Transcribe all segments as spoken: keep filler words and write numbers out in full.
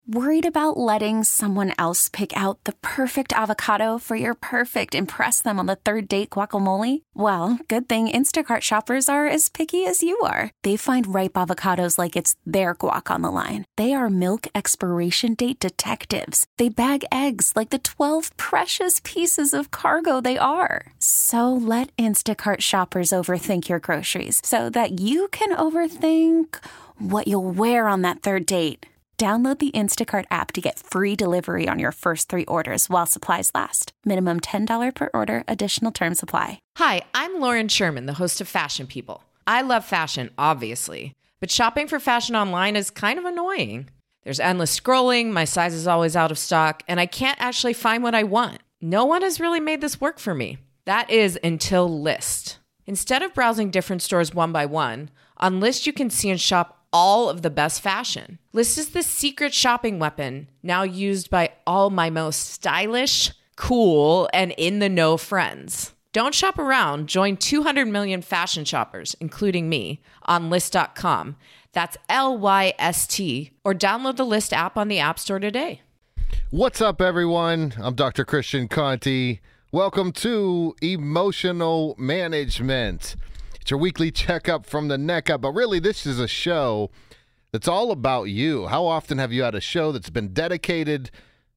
Worried about letting someone else pick out the perfect avocado for your perfect impress them on the third date guacamole? Well, good thing Instacart shoppers are as picky as you are. They find ripe avocados like it's their guac on the line. They are milk expiration date detectives. They bag eggs like the twelve precious pieces of cargo they are. So let Instacart shoppers overthink your groceries so that you can overthink what you'll wear on that third date. Download the Instacart app to get free delivery on your first three orders while supplies last. Minimum ten dollars per order. Additional terms apply. Hi, I'm Lauren Sherman, the host of Fashion People. I love fashion, obviously, but shopping for fashion online is kind of annoying. There's endless scrolling, my size is always out of stock, and I can't actually find what I want. No one has really made this work for me. That is until Lyst. Instead of browsing different stores one by one, on Lyst you can see and shop all of the best fashion. Lyst is the secret shopping weapon now used by all my most stylish, cool, and in-the-know friends. Don't shop around. Join two hundred million fashion shoppers, including me, on Lyst dot com. That's L Y S T. Or download the Lyst app on the App Store today. What's up, everyone? I'm Doctor Christian Conti. Welcome to Emotional Management. It's your weekly checkup from the neck up, but really this is a show that's all about you. How often have you had a show that's been dedicated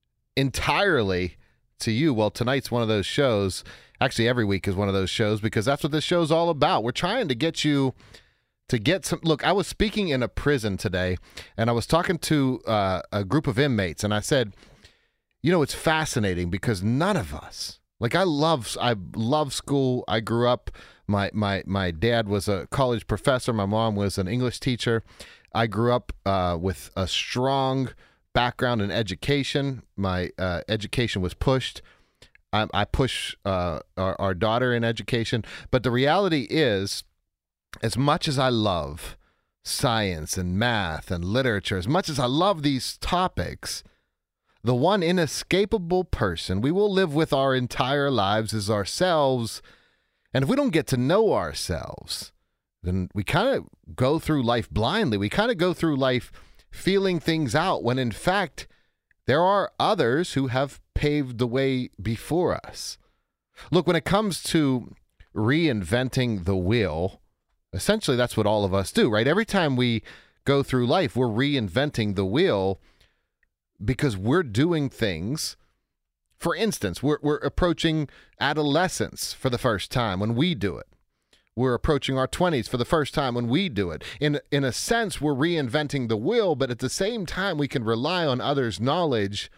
entirely to you? Well, tonight's one of those shows. Actually, every week is one of those shows because that's what this show's all about. We're trying to get you to get some. Look, I was speaking in a prison today, and I was talking to uh, a group of inmates, and I said, you know, it's fascinating because none of us, like I love, I love school. I grew up. My my my dad was a college professor. My mom was an English teacher. I grew up uh, with a strong background in education. My uh, education was pushed. I, I push uh, our, our daughter in education. But the reality is, as much as I love science and math and literature, as much as I love these topics, the one inescapable person we will live with our entire lives is ourselves. And if we don't get to know ourselves, then we kind of go through life blindly. We kind of go through life feeling things out when, in fact, there are others who have paved the way before us. Look, when it comes to reinventing the wheel, essentially that's what all of us do, right? Every time we go through life, we're reinventing the wheel because we're doing things. For instance, we're we're approaching adolescence for the first time when we do it. We're approaching our twenties for the first time when we do it. In in a sense, we're reinventing the wheel, but at the same time, we can rely on others' knowledge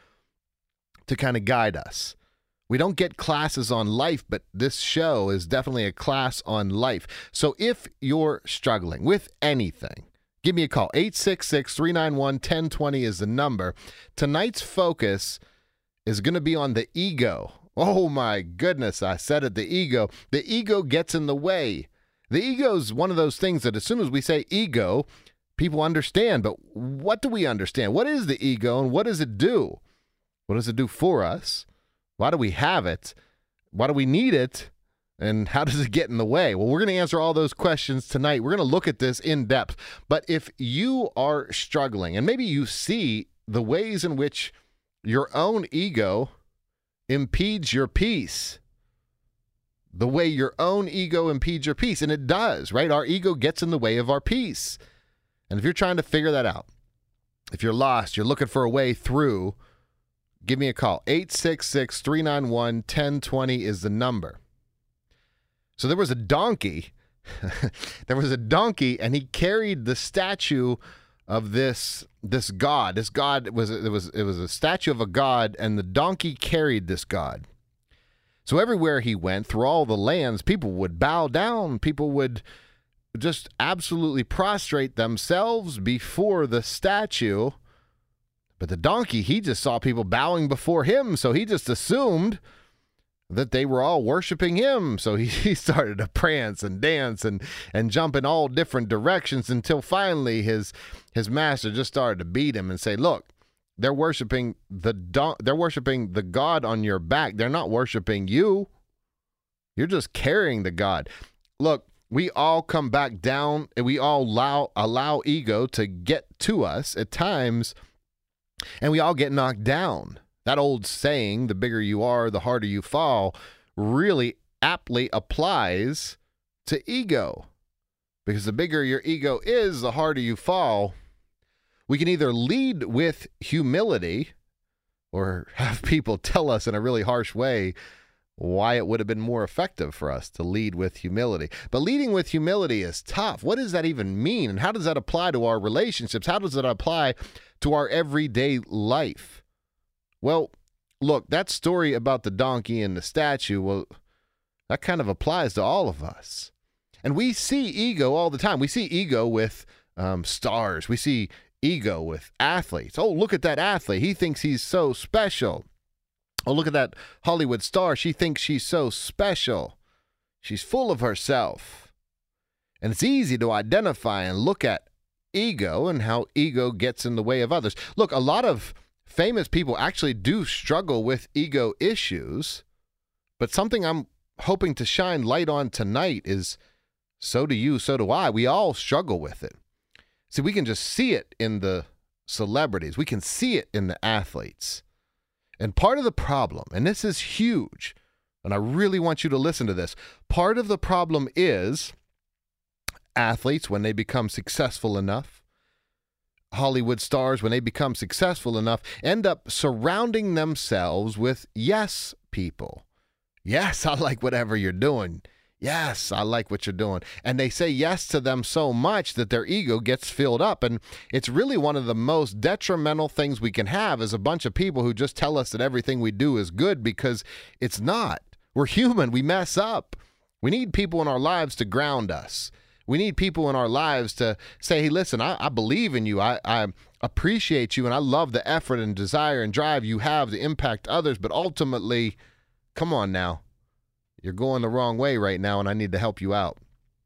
to kind of guide us. We don't get classes on life, but this show is definitely a class on life. So if you're struggling with anything, give me a call. eight six six, three nine one, one zero two zero is the number. Tonight's focus is going to be on the ego. Oh my goodness, I said it, the ego. The ego gets in the way. The ego is one of those things that as soon as we say ego, people understand. But what do we understand? What is the ego and what does it do? What does it do for us? Why do we have it? Why do we need it? And how does it get in the way? Well, we're going to answer all those questions tonight. We're going to look at this in depth. But if you are struggling and maybe you see the ways in which your own ego impedes your peace, the way your own ego impedes your peace, and it does, right? Our ego gets in the way of our peace. And if you're trying to figure that out, if you're lost, you're looking for a way through, give me a call. eight six six, three nine one, one zero two zero is the number. So there was a donkey. there was a donkey, and he carried the statue of this this god. This god was it was it was a statue of a god, and the donkey carried this god. So everywhere he went, through all the lands, people would bow down. People would just absolutely prostrate themselves before the statue. But the donkey, he just saw people bowing before him, so he just assumed that they were all worshiping him. So he, he started to prance and dance and, and jump in all different directions until finally his his master just started to beat him and say, look, they're worshiping the don- they're worshiping the God on your back. They're not worshiping you. You're just carrying the God. Look, we all come back down and we all allow allow ego to get to us at times. And we all get knocked down. That old saying, the bigger you are, the harder you fall, really aptly applies to ego. Because the bigger your ego is, the harder you fall. We can either lead with humility or have people tell us in a really harsh way why it would have been more effective for us to lead with humility. But leading with humility is tough. What does that even mean? And how does that apply to our relationships? How does it apply to our everyday life? Well, look, that story about the donkey and the statue, well, that kind of applies to all of us. And we see ego all the time. We see ego with um, stars. We see ego with athletes. Oh, look at that athlete. He thinks he's so special. Oh, look at that Hollywood star. She thinks she's so special. She's full of herself. And it's easy to identify and look at ego and how ego gets in the way of others. Look, a lot of famous people actually do struggle with ego issues, but something I'm hoping to shine light on tonight is so do you, so do I. We all struggle with it. See, we can just see it in the celebrities. We can see it in the athletes. And part of the problem, and this is huge, and I really want you to listen to this, part of the problem is athletes, when they become successful enough, Hollywood stars, when they become successful enough, end up surrounding themselves with yes people. Yes, I like whatever you're doing. Yes, I like what you're doing. And they say yes to them so much that their ego gets filled up. And it's really one of the most detrimental things we can have is a bunch of people who just tell us that everything we do is good, because it's not. We're human. We mess up. We need people in our lives to ground us. We need people in our lives to say, hey, listen, I, I believe in you. I, I appreciate you. And I love the effort and desire and drive you have to impact others. But ultimately, come on now. You're going the wrong way right now, and I need to help you out.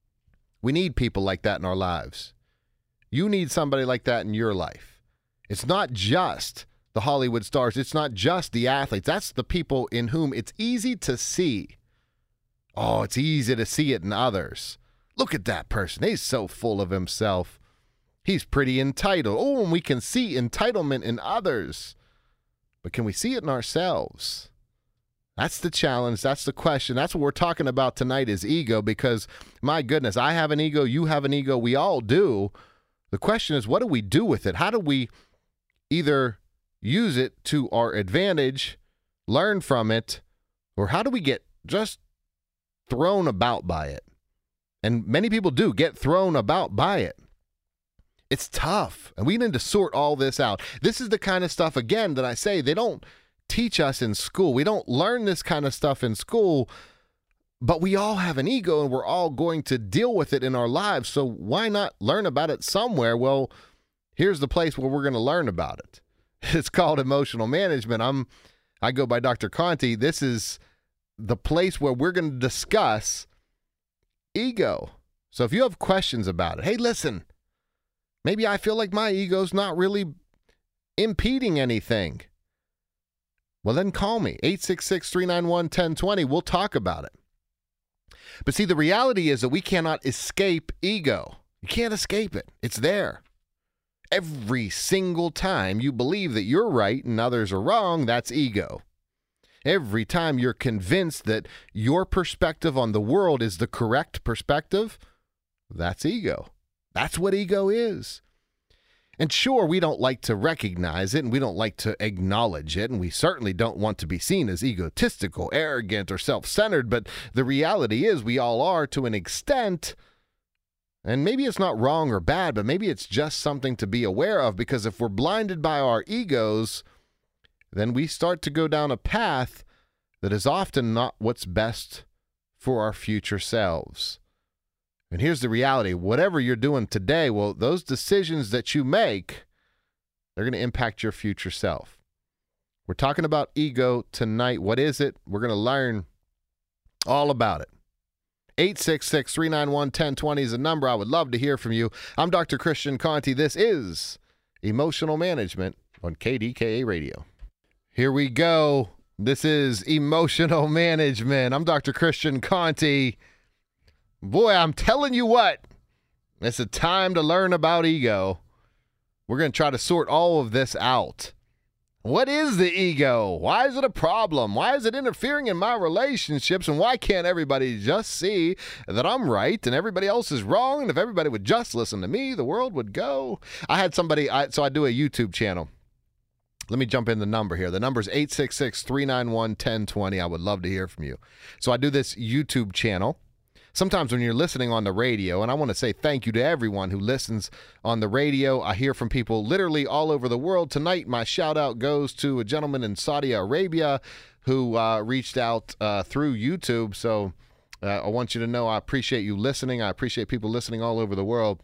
We need people like that in our lives. You need somebody like that in your life. It's not just the Hollywood stars. It's not just the athletes. That's the people in whom it's easy to see. Oh, it's easy to see it in others. Look at that person. He's so full of himself. He's pretty entitled. Oh, and we can see entitlement in others. But can we see it in ourselves? That's the challenge. That's the question. That's what we're talking about tonight is ego, because, my goodness, I have an ego. You have an ego. We all do. The question is, what do we do with it? How do we either use it to our advantage, learn from it, or how do we get just thrown about by it? And many people do get thrown about by it. It's tough, and we need to sort all this out. This is the kind of stuff, again, that I say they don't teach us in school. We don't learn this kind of stuff in school, but we all have an ego and we're all going to deal with it in our lives. So why not learn about it somewhere? Well, here's the place where we're going to learn about it. It's called emotional management. I'm, I go by Doctor Conti. This is the place where we're going to discuss ego. So if you have questions about it, hey, listen, maybe I feel like my ego's not really impeding anything. Well, then call me, eight six six, three nine one, one zero two zero. We'll talk about it. But see, the reality is that we cannot escape ego. You can't escape it. It's there. Every single time you believe that you're right and others are wrong, that's ego. Every time you're convinced that your perspective on the world is the correct perspective, that's ego. That's what ego is. And sure, we don't like to recognize it, and we don't like to acknowledge it, and we certainly don't want to be seen as egotistical, arrogant, or self-centered, but the reality is we all are to an extent, and maybe it's not wrong or bad, but maybe it's just something to be aware of, because if we're blinded by our egos, then we start to go down a path that is often not what's best for our future selves. And here's the reality. Whatever you're doing today, well, those decisions that you make, they're going to impact your future self. We're talking about ego tonight. What is it? We're going to learn all about it. eight six six, three nine one, one zero two zero is a number. I would love to hear from you. I'm Doctor Christian Conti. This is Emotional Management on K D K A Radio. Here we go. This is Emotional Management. I'm Doctor Christian Conti. Boy, I'm telling you what, it's a time to learn about ego. We're going to try to sort all of this out. What is the ego? Why is it a problem? Why is it interfering in my relationships? And why can't everybody just see that I'm right and everybody else is wrong? And if everybody would just listen to me, the world would go. I had somebody, I, so I do a YouTube channel. Let me jump in the number here. The number is eight six six, three nine one, one zero two zero. I would love to hear from you. So I do this YouTube channel. Sometimes when you're listening on the radio, and I want to say thank you to everyone who listens on the radio. I hear from people literally all over the world. Tonight, my shout out goes to a gentleman in Saudi Arabia who uh, reached out uh, through YouTube. So uh, I want you to know I appreciate you listening. I appreciate people listening all over the world.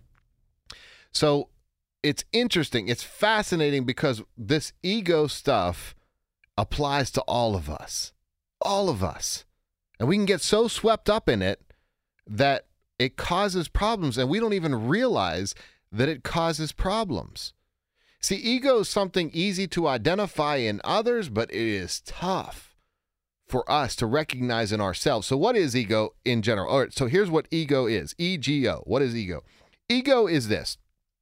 So it's interesting. It's fascinating because this ego stuff applies to all of us, all of us. And we can get so swept up in it that it causes problems, and we don't even realize that it causes problems. See, ego is something easy to identify in others, but it is tough for us to recognize in ourselves. So what is ego in general? All right, so here's what ego is. E G O. What is ego? Ego is this.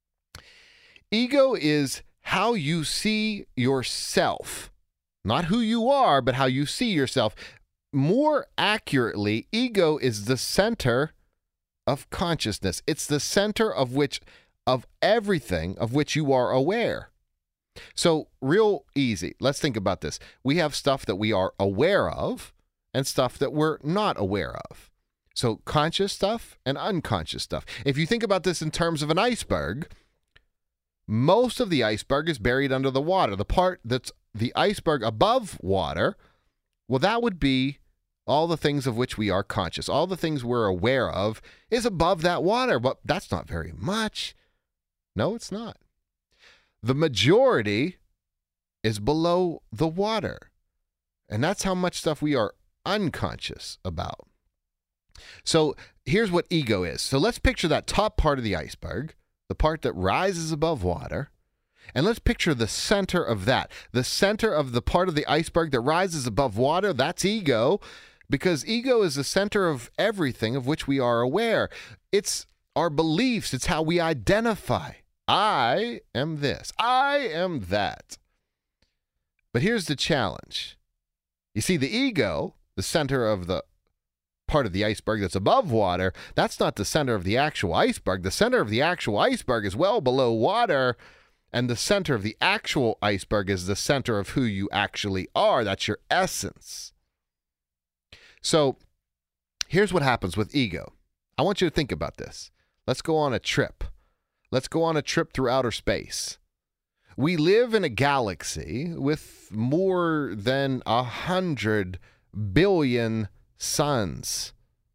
Ego is how you see yourself. Not who you are, but how you see yourself. More accurately, ego is the center of consciousness. It's the center of which, of everything of which you are aware. So real easy. Let's think about this. We have stuff that we are aware of and stuff that we're not aware of. So conscious stuff and unconscious stuff. If you think about this in terms of an iceberg, most of the iceberg is buried under the water. The part that's the iceberg above water, well, that would be all the things of which we are conscious. All the things we're aware of is above that water, but that's not very much. No, it's not. The majority is below the water, and that's how much stuff we are unconscious about. So here's what ego is. So let's picture that top part of the iceberg, the part that rises above water. And let's picture the center of that. The center of the part of the iceberg that rises above water, that's ego, because ego is the center of everything of which we are aware. It's our beliefs. It's how we identify. I am this. I am that. But here's the challenge. You see, the ego, the center of the part of the iceberg that's above water, that's not the center of the actual iceberg. The center of the actual iceberg is well below water. And the center of the actual iceberg is the center of who you actually are. That's your essence. So here's what happens with ego. I want you to think about this. Let's go on a trip. Let's go on a trip through outer space. We live in a galaxy with more than a hundred billion suns.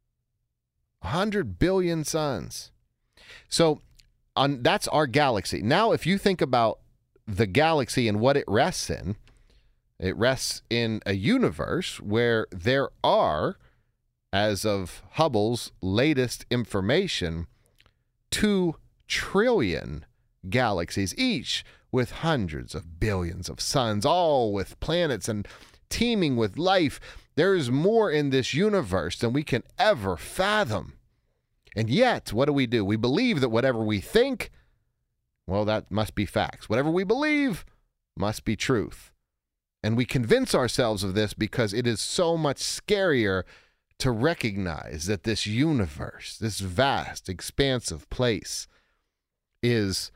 A hundred billion suns. So On, that's our galaxy. Now, if you think about the galaxy and what it rests in, it rests in a universe where there are, as of Hubble's latest information, two trillion galaxies, each with hundreds of billions of suns, all with planets and teeming with life. There is more in this universe than we can ever fathom. And yet, what do we do? We believe that whatever we think, well, that must be facts. Whatever we believe must be truth. And we convince ourselves of this because it is so much scarier to recognize that this universe, this vast, expansive place, is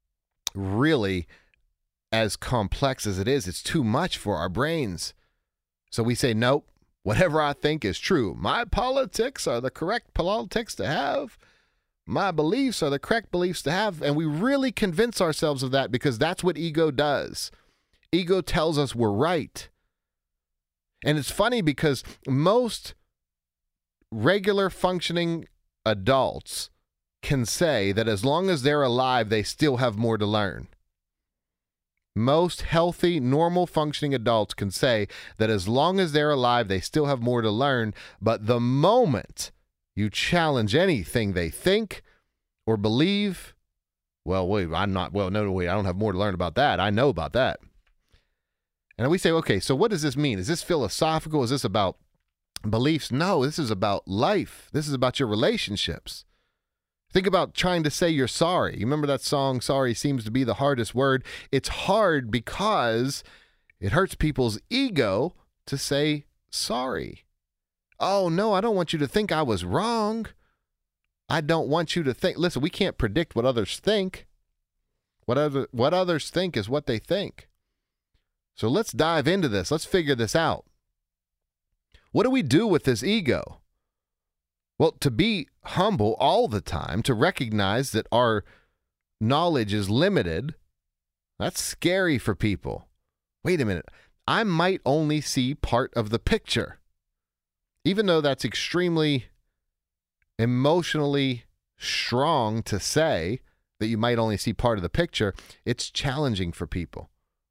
really as complex as it is. It's too much for our brains. So we say, nope. Whatever I think is true. My politics are the correct politics to have. My beliefs are the correct beliefs to have. And we really convince ourselves of that because that's what ego does. Ego tells us we're right. And it's funny because most regular functioning adults can say that as long as they're alive, they still have more to learn. Most healthy, normal functioning adults can say that as long as they're alive, they still have more to learn. But the moment you challenge anything they think or believe, well, wait, I'm not, well, no, wait, I don't have more to learn about that. I know about that. And we say, okay, so what does this mean? Is this philosophical? Is this about beliefs? No, this is about life. This is about your relationships. Think about trying to say you're sorry. You remember that song, Sorry Seems to Be the Hardest Word? It's hard because It hurts people's ego to say sorry. Oh, no, I don't want you to think I was wrong. I don't want you to think. Listen, we can't predict what others think. What other, what others think is what they think. So let's dive into this. Let's figure this out. What do we do with this ego? Well, to be humble all the time, to recognize that our knowledge is limited, that's scary for people. Wait a minute. I might only see part of the picture. Even though that's extremely emotionally strong to say that you might only see part of the picture, it's challenging for people.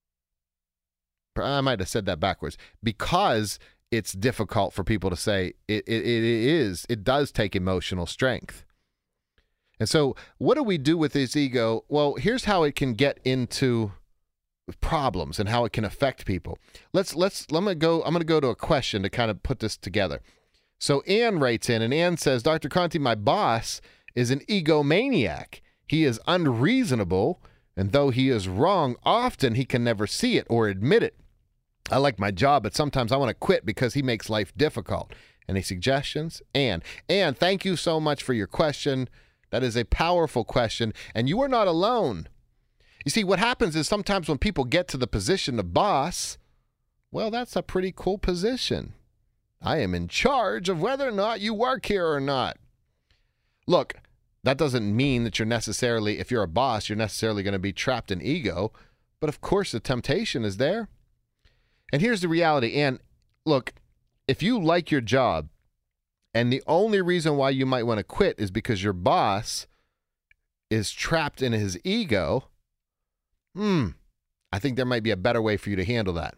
I might have said that backwards. Because it's difficult for people to say it, it, it is, it does take emotional strength. And so what do we do with this ego? Well, here's how it can get into problems and how it can affect people. Let's, let's, let me go, I'm going to go to a question to kind of put this together. So Ann writes in, and Ann says, Doctor Conte, my boss is an egomaniac. He is unreasonable, and though he is wrong, often he can never see it or admit it. I like my job, but sometimes I want to quit because he makes life difficult. Any suggestions? Ann. Ann, thank you so much for your question. That is a powerful question, and you are not alone. You see, what happens is sometimes when people get to the position of boss, well, that's a pretty cool position. I am in charge of whether or not you work here or not. Look, that doesn't mean that you're necessarily, if you're a boss, you're necessarily going to be trapped in ego, but of course the temptation is there. And here's the reality, and look, if you like your job, and the only reason why you might want to quit is because your boss is trapped in his ego, hmm, I think there might be a better way for you to handle that.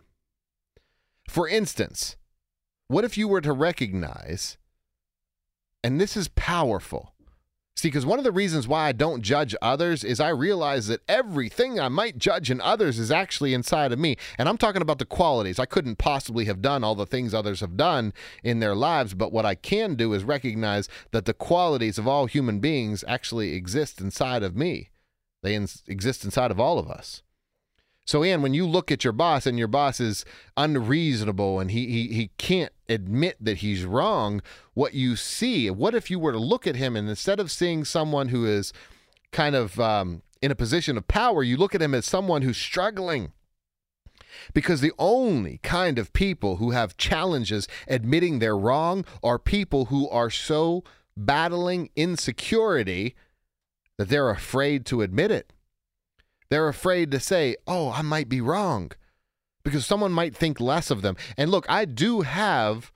For instance, what if you were to recognize, and this is powerful, see, because one of the reasons why I don't judge others is I realize that everything I might judge in others is actually inside of me. And I'm talking about the qualities. I couldn't possibly have done all the things others have done in their lives, but what I can do is recognize that the qualities of all human beings actually exist inside of me. They in- exist inside of all of us. So, Ann, when you look at your boss and your boss is unreasonable and he, he he can't admit that he's wrong, what you see, what if you were to look at him and instead of seeing someone who is kind of um, in a position of power, you look at him as someone who's struggling? Because the only kind of people who have challenges admitting they're wrong are people who are so battling insecurity that they're afraid to admit it. They're afraid to say, oh, I might be wrong, because someone might think less of them. And look, I do have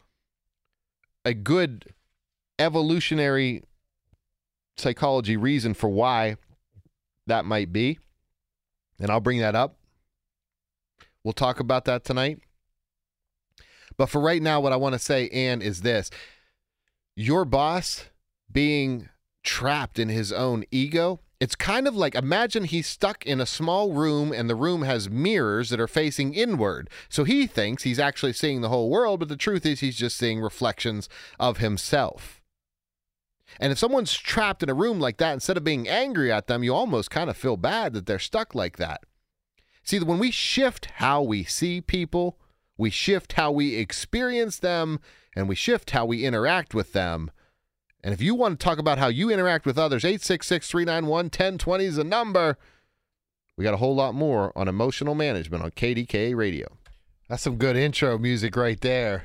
a good evolutionary psychology reason for why that might be, and I'll bring that up. We'll talk about that tonight. But for right now, what I want to say, Ann, is this. Your boss being trapped in his own ego, it's kind of like, imagine he's stuck in a small room and the room has mirrors that are facing inward. So he thinks he's actually seeing the whole world, but the truth is he's just seeing reflections of himself. And if someone's trapped in a room like that, instead of being angry at them, you almost kind of feel bad that they're stuck like that. See, when we shift how we see people, we shift how we experience them, and we shift how we interact with them. And if you want to talk about how you interact with others, eight six six, three nine one, one zero two zero is the number. We got a whole lot more on emotional management on K D K A Radio. That's some good intro music right there.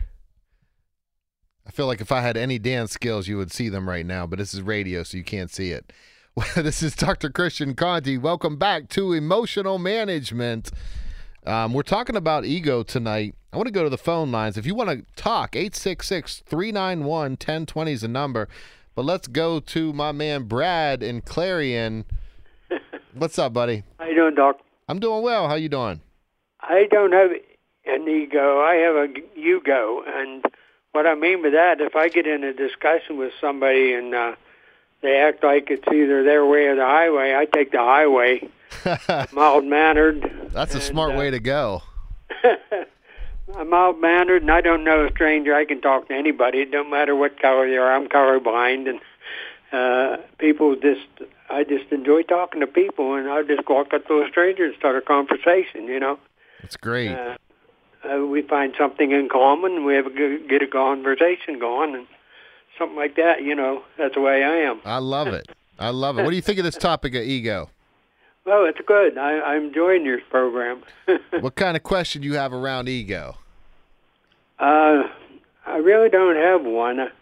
I feel like if I had any dance skills, you would see them right now, but this is radio, so you can't see it. This is Doctor Christian Conte. Welcome back to Emotional Management. Um, we're talking about ego tonight. I want to go to the phone lines. If you want to talk, eight six six, three nine one, one zero two zero is the number. But let's go to my man Brad in Clarion. What's up, buddy? How you doing, Doc? I'm doing well. How you doing? I don't have an ego. I have a you-go. And what I mean by that, if I get in a discussion with somebody and uh, they act like it's either their way or the highway, I take the highway. Mild-mannered. That's a and, smart uh, way to go. I'm mild-mannered, and I don't know a stranger. I can talk to anybody. It don't matter what color they are. I'm colorblind, and uh, people just, I just enjoy talking to people, and I just walk up to a stranger and start a conversation, you know. That's great. Uh, uh, we find something in common. We have a good, get a conversation going, and something like that. You know, that's the way I am. I love it. I love it. What do you think of this topic of ego? Well, it's good. I, I'm enjoying your program. What kind of question do you have around ego? Uh, I really don't have one. Uh,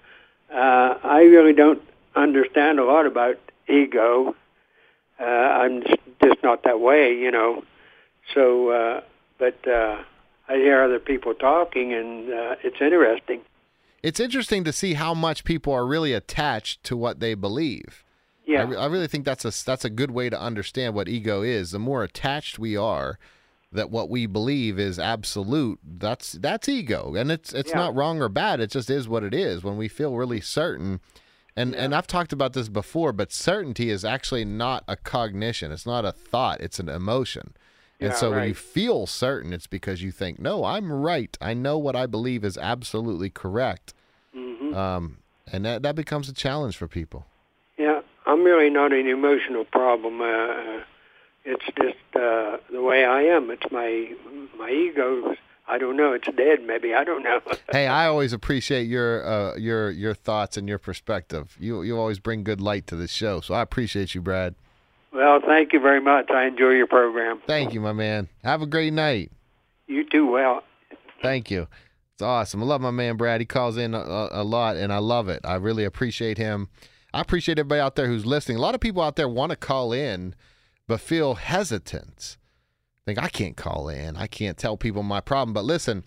I really don't understand a lot about ego. Uh, I'm just, just not that way, you know. So, uh, but uh, I hear other people talking, and uh, it's interesting. It's interesting to see how much people are really attached to what they believe. Yeah. I, re- I really think that's a that's a good way to understand what ego is. The more attached we are, that what we believe is absolute, that's that's ego, and it's it's Yeah. not wrong or bad. It just is what it is. When we feel really certain, and Yeah. and I've talked about this before, but certainty is actually not a cognition. It's not a thought. It's an emotion. And Yeah, so when you right. feel certain, it's because you think, no, I'm right. I know what I believe is absolutely correct. hmm Um, and that, that becomes a challenge for people. Yeah, I'm really not an emotional problem. Uh, it's just uh, the way I am. It's my my ego. I don't know. It's dead. Maybe I don't know. Hey, I always appreciate your uh, your your thoughts and your perspective. You you always bring good light to this show, so I appreciate you, Brad. Well, thank you very much. I enjoy your program. Thank you, my man. Have a great night. You too. Well. Thank you. It's awesome. I love my man, Brad. He calls in a, a lot, and I love it. I really appreciate him. I appreciate everybody out there who's listening. A lot of people out there want to call in, but feel hesitant. Think, I can't call in. I can't tell people my problem. But listen,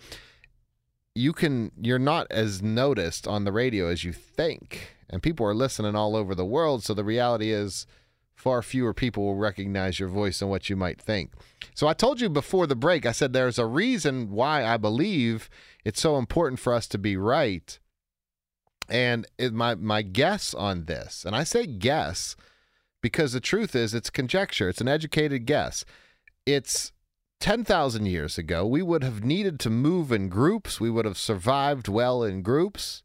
you can, you're not as noticed on the radio as you think. And people are listening all over the world. So the reality is far fewer people will recognize your voice than what you might think. So I told you before the break, I said there's a reason why I believe it's so important for us to be right. And it, my my guess on this, and I say guess because the truth is it's conjecture. It's an educated guess. It's ten thousand years ago. We would have needed to move in groups. We would have survived well in groups.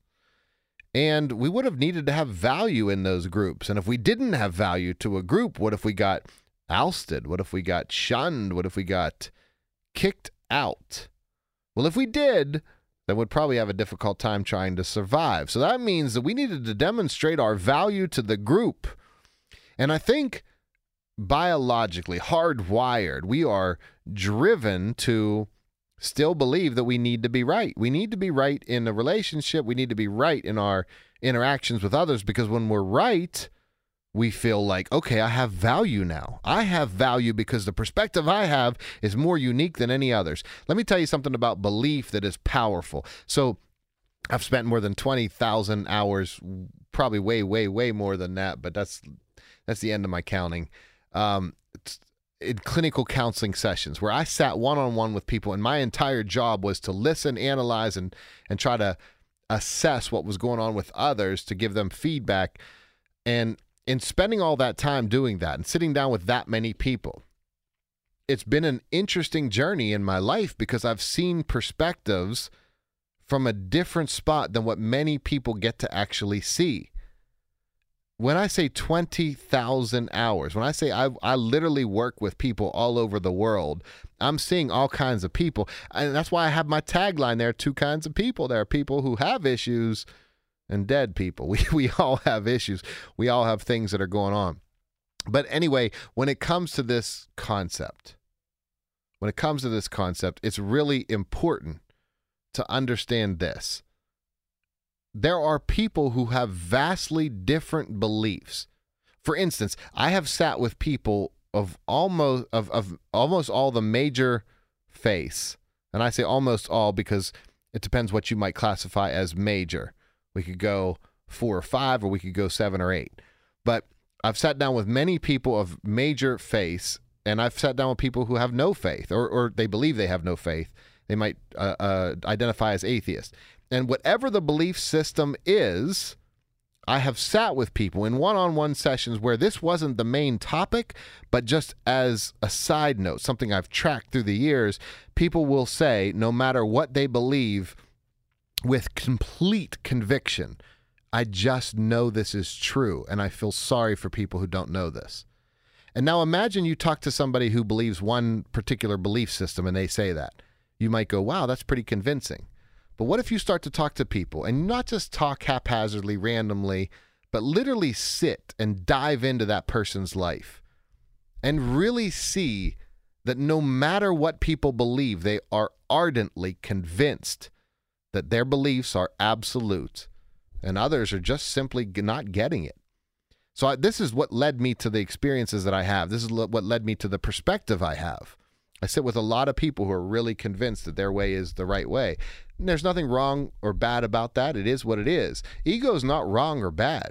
And we would have needed to have value in those groups. And if we didn't have value to a group, what if we got ousted? What if we got shunned? What if we got kicked out? Well, if we did, then we'd probably have a difficult time trying to survive. So that means that we needed to demonstrate our value to the group. And I think biologically, hardwired, we are driven to still believe that we need to be right. We need to be right in a relationship. We need to be right in our interactions with others, because when we're right, we feel like, okay, I have value now. I have value because the perspective I have is more unique than any others. Let me tell you something about belief that is powerful. So I've spent more than twenty thousand hours, probably way, way, way more than that, but that's that's the end of my counting. Um, it's, in clinical counseling sessions where I sat one-on-one with people, and my entire job was to listen, analyze, and and try to assess what was going on with others to give them feedback. And in spending all that time doing that and sitting down with that many people, it's been an interesting journey in my life because I've seen perspectives from a different spot than what many people get to actually see. When I say twenty thousand hours, when I say I, I literally work with people all over the world, I'm seeing all kinds of people. And that's why I have my tagline there, two kinds of people. There are people who have issues and dead people. We, we all have issues. We all have things that are going on. But anyway, when it comes to this concept, when it comes to this concept, it's really important to understand this. There are people who have vastly different beliefs. For instance, I have sat with people of almost of, of almost all the major faiths. And I say almost all because it depends what you might classify as major. We could go four or five, or we could go seven or eight. But I've sat down with many people of major faiths, and I've sat down with people who have no faith, or, or they believe they have no faith. They might uh, uh, identify as atheists. And whatever the belief system is, I have sat with people in one-on-one sessions where this wasn't the main topic, but just as a side note, something I've tracked through the years, people will say, no matter what they believe, with complete conviction, I just know this is true, and I feel sorry for people who don't know this. And now imagine you talk to somebody who believes one particular belief system, and they say that. you might go, wow, that's pretty convincing. But what if you start to talk to people and not just talk haphazardly, randomly, but literally sit and dive into that person's life and really see that no matter what people believe, they are ardently convinced that their beliefs are absolute and others are just simply not getting it. So I, this is what led me to the experiences that I have. This is what led me to the perspective I have. I sit with a lot of people who are really convinced that their way is the right way. And there's nothing wrong or bad about that. It is what it is. Ego is not wrong or bad.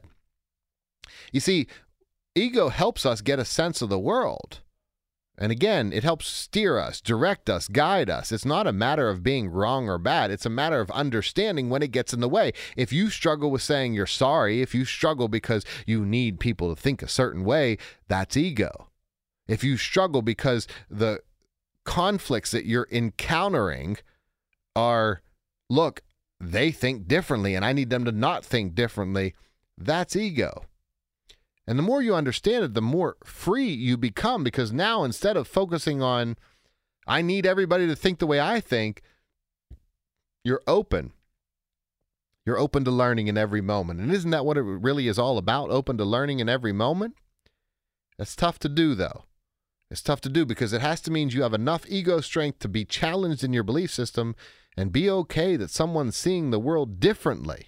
You see, ego helps us get a sense of the world. And again, it helps steer us, direct us, guide us. It's not a matter of being wrong or bad. It's a matter of understanding when it gets in the way. If you struggle with saying you're sorry, if you struggle because you need people to think a certain way, that's ego. If you struggle because the conflicts that you're encountering are, look, they think differently and I need them to not think differently, that's ego. And the more you understand it, the more free you become, because now instead of focusing on, I need everybody to think the way I think, you're open. You're open to learning in every moment. And isn't that what it really is all about? Open to learning in every moment? That's tough to do, though. It's tough to do because it has to mean you have enough ego strength to be challenged in your belief system and be okay that someone's seeing the world differently.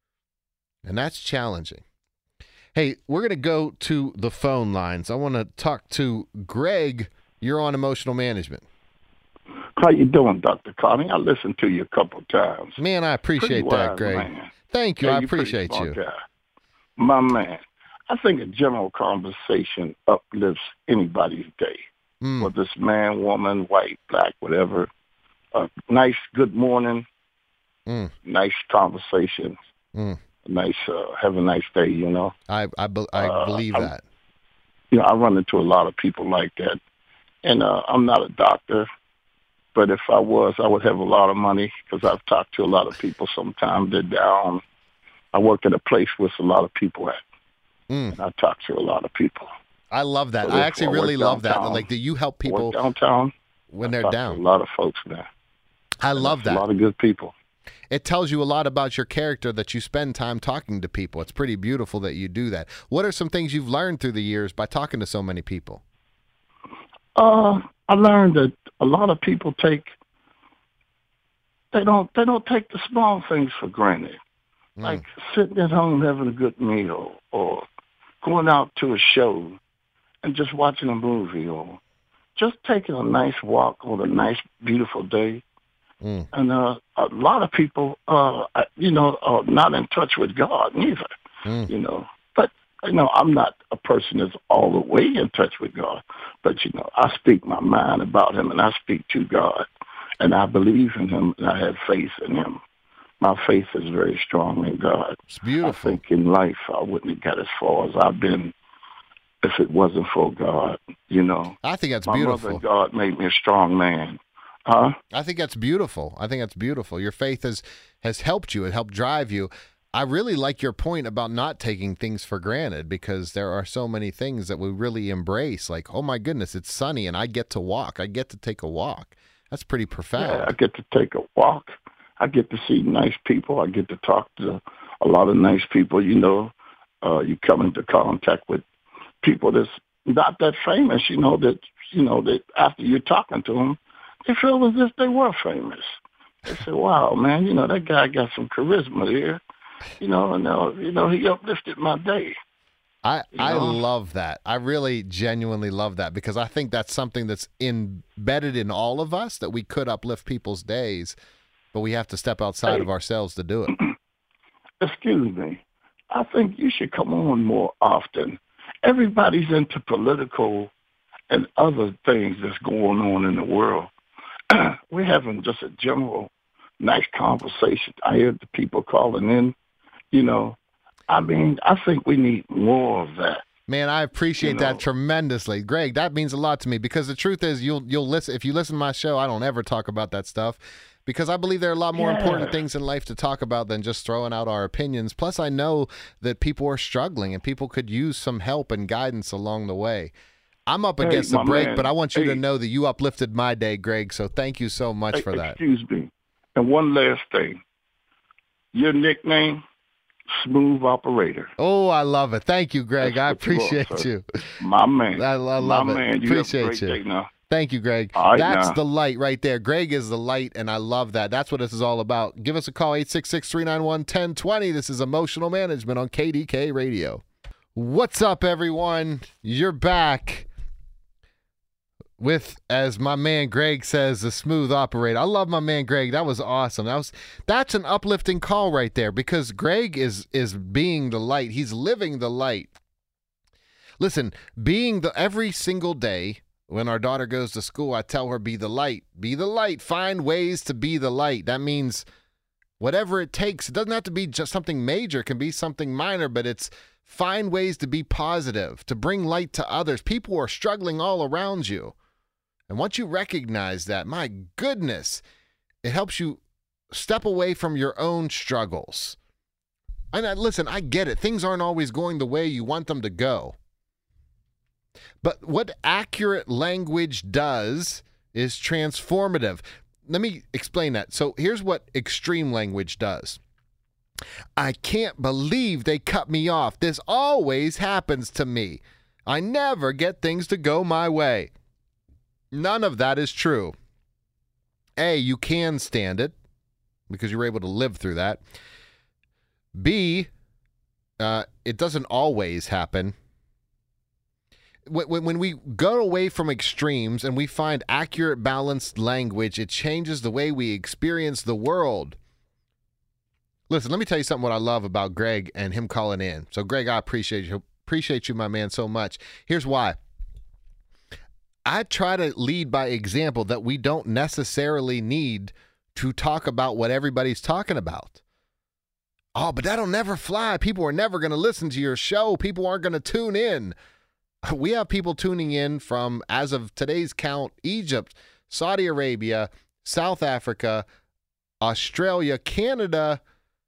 And that's challenging. Hey, we're going to go to the phone lines. I want to talk to Greg. You're on Emotional Management. How you doing, Doctor Connie? I listened to you a couple times. Man, I appreciate Pretty that, wise, Greg. Man. Thank you. Yeah, I appreciate you. Guy. My man, I think a general conversation uplifts anybody's day. Mm. Whether it's man, woman, white, black, whatever. A nice good morning, mm. nice conversation. Mm. Nice, uh, have a nice day, you know. I I, be, I uh, believe I, that. You know, I run into a lot of people like that. And uh, I'm not a doctor, but if I was, I would have a lot of money because I've talked to a lot of people sometimes. They're down. I work at a place with a lot of people at. Mm. And I talk to a lot of people. I love that. So I actually I really love downtown. that. Like, that you help people downtown when I they're talk down. To a lot of folks there. I and love that. A lot of good people. It tells you a lot about your character that you spend time talking to people. It's pretty beautiful that you do that. What are some things you've learned through the years by talking to so many people? Uh, I learned that a lot of people take they don't they don't take the small things for granted, Mm. like sitting at home having a good meal, or going out to a show and just watching a movie, or just taking a nice walk on a nice beautiful day. Mm. And uh, a lot of people, uh, you know, are not in touch with God neither, Mm. you know. But, you know, I'm not a person that's all the way in touch with God. But, you know, I speak my mind about him, and I speak to God. And I believe in him, and I have faith in him. My faith is very strong in God. It's beautiful. I think in life I wouldn't have got as far as I've been if it wasn't for God, you know. I think that's my beautiful. My mother, God, made me a strong man. Huh? I think that's beautiful. I think that's beautiful. Your faith has, has helped you. It helped drive you. I really like your point about not taking things for granted, because there are so many things that we really embrace. Like, oh, my goodness, it's sunny and I get to walk. I get to take a walk. That's pretty profound. Yeah, I get to take a walk. I get to see nice people. I get to talk to a lot of nice people. You know, uh, you come into contact with people that's not that famous, you know, that, you know, that after you're talking to them, they feel as if they were famous. They say, wow, man, you know, that guy got some charisma there. You know, and, uh, you know, he uplifted my day. I, You know? I love that. I really genuinely love that, because I think that's something that's embedded in all of us, that we could uplift people's days, but we have to step outside Hey. of ourselves to do it. Excuse me. I think you should come on more often. Everybody's into political and other things that's going on in the world. We're having just a general nice conversation. I hear the people calling in, you know. I mean, I think we need more of that. Man, I appreciate You know. that tremendously. Greg, that means a lot to me, because the truth is, you'll you'll listen if you listen to my show, I don't ever talk about that stuff, because I believe there are a lot more Yeah. important things in life to talk about than just throwing out our opinions. Plus, I know that people are struggling and people could use some help and guidance along the way. I'm up Hey, against the my break, man. but I want you Hey. to know that you uplifted my day, Greg. So thank you so much Hey, for that. Excuse me. And one last thing. Your nickname, Smooth Operator. Oh, I love it. Thank you, Greg. That's I what you are, appreciate sir. you. My man. I, I love My it. man. You Appreciate have a great you. day now. Thank you, Greg. All right, That's now. the light right there. Greg is the light, and I love that. That's what this is all about. Give us a call, eight six six, three nine one, one zero two zero. This is Emotional Management on K D K Radio. What's up, everyone? You're back with, as my man Greg says, the smooth operator. I love my man Greg. That was awesome. That was that's an uplifting call right there, because Greg is is being the light. He's living the light. Listen, being the every single day when our daughter goes to school, I tell her, be the light. Be the light. Find ways to be the light. That means whatever it takes. It doesn't have to be just something major. It can be something minor, but it's find ways to be positive, to bring light to others. People are struggling all around you. And once you recognize that, my goodness, it helps you step away from your own struggles. And I, listen, I get it. Things aren't always going the way you want them to go. But what accurate language does is transformative. Let me explain that. So here's what extreme language does. I can't believe they cut me off. This always happens to me. I never get things to go my way. None of that is true. A, you can stand it because you're able to live through that. B, uh, it doesn't always happen. When, when we go away from extremes and we find accurate, balanced language, it changes the way we experience the world. Listen, let me tell you something what I love about Greg and him calling in. So, Greg, I appreciate you. Appreciate you, my man, so much. Here's why. I try to lead by example that we don't necessarily need to talk about what everybody's talking about. Oh, but that'll never fly. People are never going to listen to your show. People aren't going to tune in. We have people tuning in from, as of today's count, Egypt, Saudi Arabia, South Africa, Australia, Canada,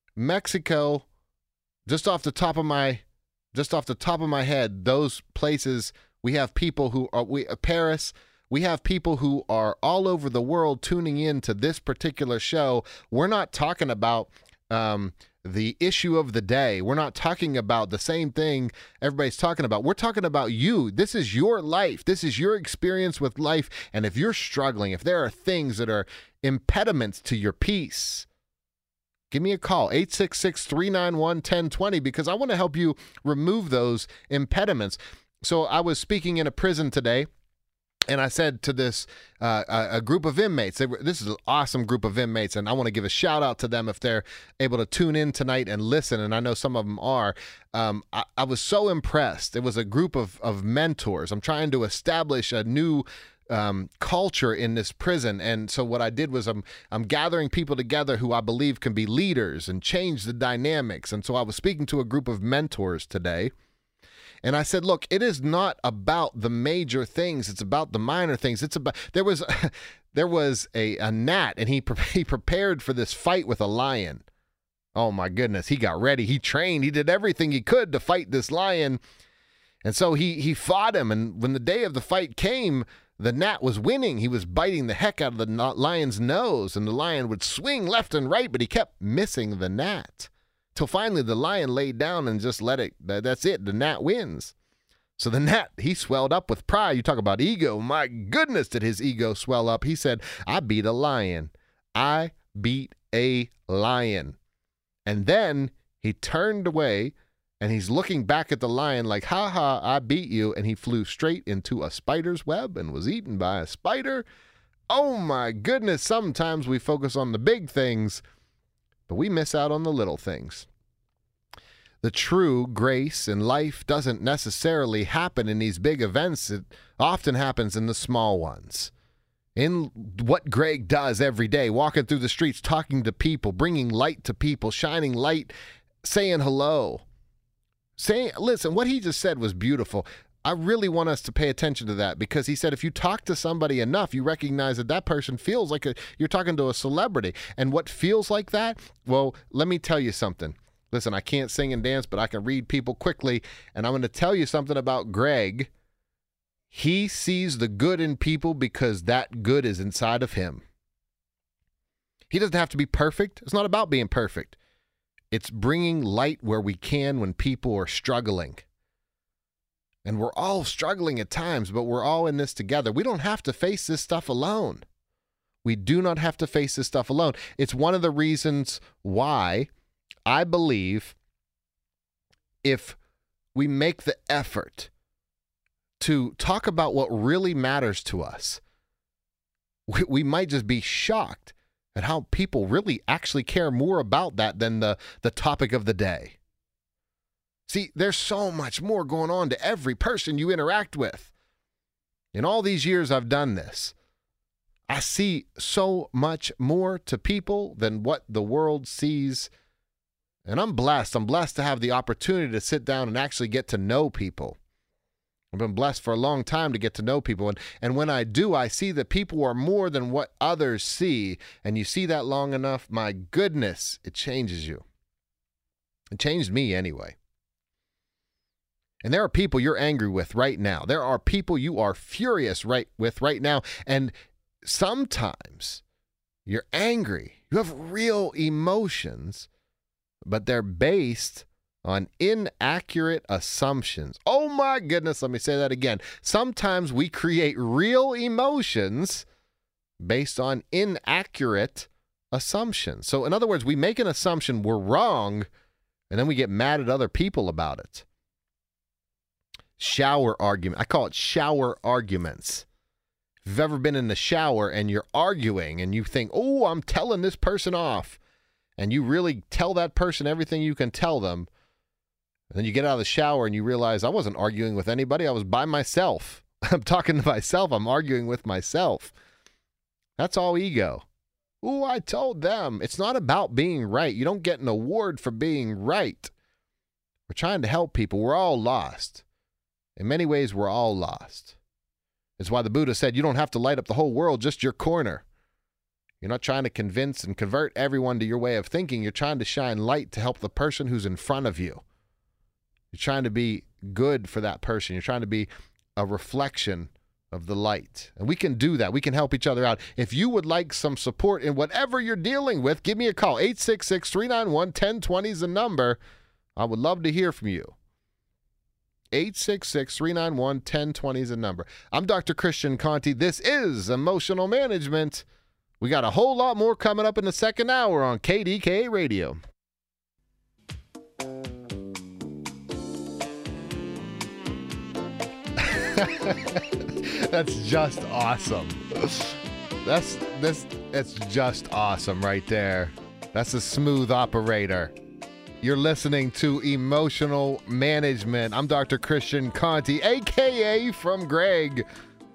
Mexico. Just off the top of my, just off the top of my head, those places. We have people who are we uh, Paris. We have people who are all over the world tuning in to this particular show. We're not talking about um, the issue of the day. We're not talking about the same thing everybody's talking about. We're talking about you. This is your life. This is your experience with life. And if you're struggling, if there are things that are impediments to your peace, give me a call, eight six six, three nine one, one zero two zero, because I want to help you remove those impediments. So I was speaking in a prison today, and I said to this uh, a, a group of inmates, they were, this is an awesome group of inmates, and I want to give a shout out to them if they're able to tune in tonight and listen, and I know some of them are. Um, I, I was so impressed. It was a group of, of mentors. I'm trying to establish a new um, culture in this prison, and so what I did was I'm, I'm gathering people together who I believe can be leaders and change the dynamics, and so I was speaking to a group of mentors today. And I said, look, it is not about the major things. It's about the minor things. It's about, there was, there was a, a gnat, and he, pre- he prepared for this fight with a lion. Oh my goodness. He got ready. He trained. He did everything he could to fight this lion. And so he, he fought him. And when the day of the fight came, the gnat was winning. He was biting the heck out of the lion's nose, and the lion would swing left and right, but he kept missing the gnat. Till finally the lion laid down and just let it, that's it, the gnat wins. So the gnat, he swelled up with pride. You talk about ego. My goodness, did his ego swell up. He said, I beat a lion. I beat a lion. And then he turned away, and he's looking back at the lion like, ha ha, I beat you. And he flew straight into a spider's web and was eaten by a spider. Oh my goodness, sometimes we focus on the big things, but we miss out on the little things. The true grace in life doesn't necessarily happen in these big events. It often happens in the small ones. In what Greg does every day, walking through the streets, talking to people, bringing light to people, shining light, saying hello. Saying, listen, what he just said was beautiful. I really want us to pay attention to that, because he said if you talk to somebody enough, you recognize that that person feels like a, you're talking to a celebrity. And what feels like that? Well, let me tell you something. Listen, I can't sing and dance, but I can read people quickly. And I'm going to tell you something about Greg. He sees the good in people because that good is inside of him. He doesn't have to be perfect. It's not about being perfect. It's bringing light where we can when people are struggling. And we're all struggling at times, but we're all in this together. We don't have to face this stuff alone. We do not have to face this stuff alone. It's one of the reasons why I believe if we make the effort to talk about what really matters to us, we, we might just be shocked at how people really actually care more about that than the, the topic of the day. See, there's so much more going on to every person you interact with. In all these years I've done this, I see so much more to people than what the world sees. And I'm blessed. I'm blessed to have the opportunity to sit down and actually get to know people. I've been blessed for a long time to get to know people. And, and when I do, I see that people are more than what others see. And you see that long enough, my goodness, it changes you. It changed me anyway. And there are people you're angry with right now. There are people you are furious right with right now. And sometimes you're angry. You have real emotions, but they're based on inaccurate assumptions. Oh my goodness, let me say that again. Sometimes we create real emotions based on inaccurate assumptions. So in other words, we make an assumption we're wrong, and then we get mad at other people about it. Shower argument. I call it shower arguments. If you've ever been in the shower and you're arguing and you think, oh, I'm telling this person off, and you really tell that person everything you can tell them, and then you get out of the shower and you realize I wasn't arguing with anybody. I was by myself. I'm talking to myself. I'm arguing with myself. That's all ego. Ooh, I told them. It's not about being right. You don't get an award for being right. We're trying to help people. We're all lost. In many ways, we're all lost. It's why the Buddha said you don't have to light up the whole world, just your corner. You're not trying to convince and convert everyone to your way of thinking. You're trying to shine light to help the person who's in front of you. You're trying to be good for that person. You're trying to be a reflection of the light. And we can do that. We can help each other out. If you would like some support in whatever you're dealing with, give me a call. eight six six, three nine one, one zero two zero is the number. I would love to hear from you. eight six six, three nine one, one zero two zero is the number. I'm Doctor Christian Conte. This is Emotional Management. We got a whole lot more coming up in the second hour on K D K A Radio. That's just awesome. That's this. It's just awesome right there. That's a smooth operator. You're listening to Emotional Management. I'm Doctor Christian Conte, a k a from Greg.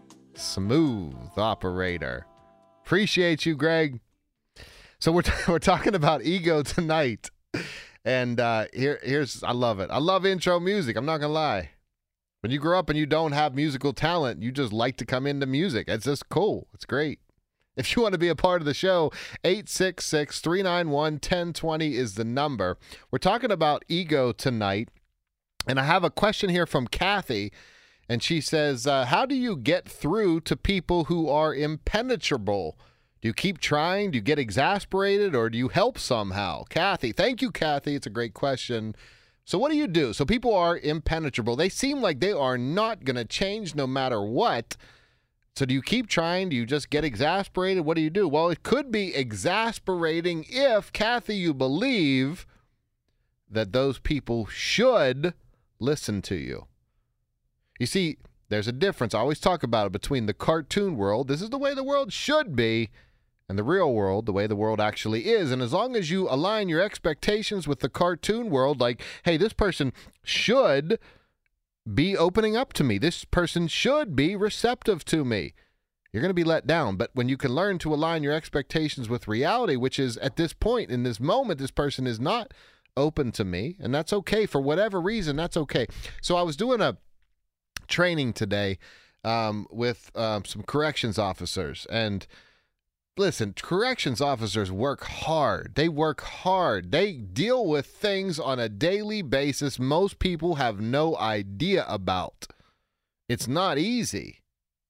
Smooth operator. Appreciate you, Greg. So we're, t- we're talking about ego tonight. And uh, here, here's, I love it. I love intro music. I'm not going to lie. When you grow up and you don't have musical talent, you just like to come into music. It's just cool. It's great. If you want to be a part of the show, eight six six, three nine one, one zero two zero is the number. We're talking about ego tonight, and I have a question here from Kathy, and she says, uh, how do you get through to people who are impenetrable? Do you keep trying? Do you get exasperated, or do you help somehow? Kathy, thank you, Kathy. It's a great question. So what do you do? So people are impenetrable. They seem like they are not going to change no matter what. So do you keep trying? Do you just get exasperated? What do you do? Well, it could be exasperating if, Kathy, you believe that those people should listen to you. You see, there's a difference. I always talk about it between the cartoon world, this is the way the world should be, and the real world, the way the world actually is. And as long as you align your expectations with the cartoon world, like, hey, this person should be opening up to me. This person should be receptive to me. You're going to be let down. But when you can learn to align your expectations with reality, which is at this point, in this moment, this person is not open to me, and that's okay. For whatever reason, that's okay. So I was doing a training today um, with um, some corrections officers, and listen, corrections officers work hard. They work hard. They deal with things on a daily basis most people have no idea about. It's not easy.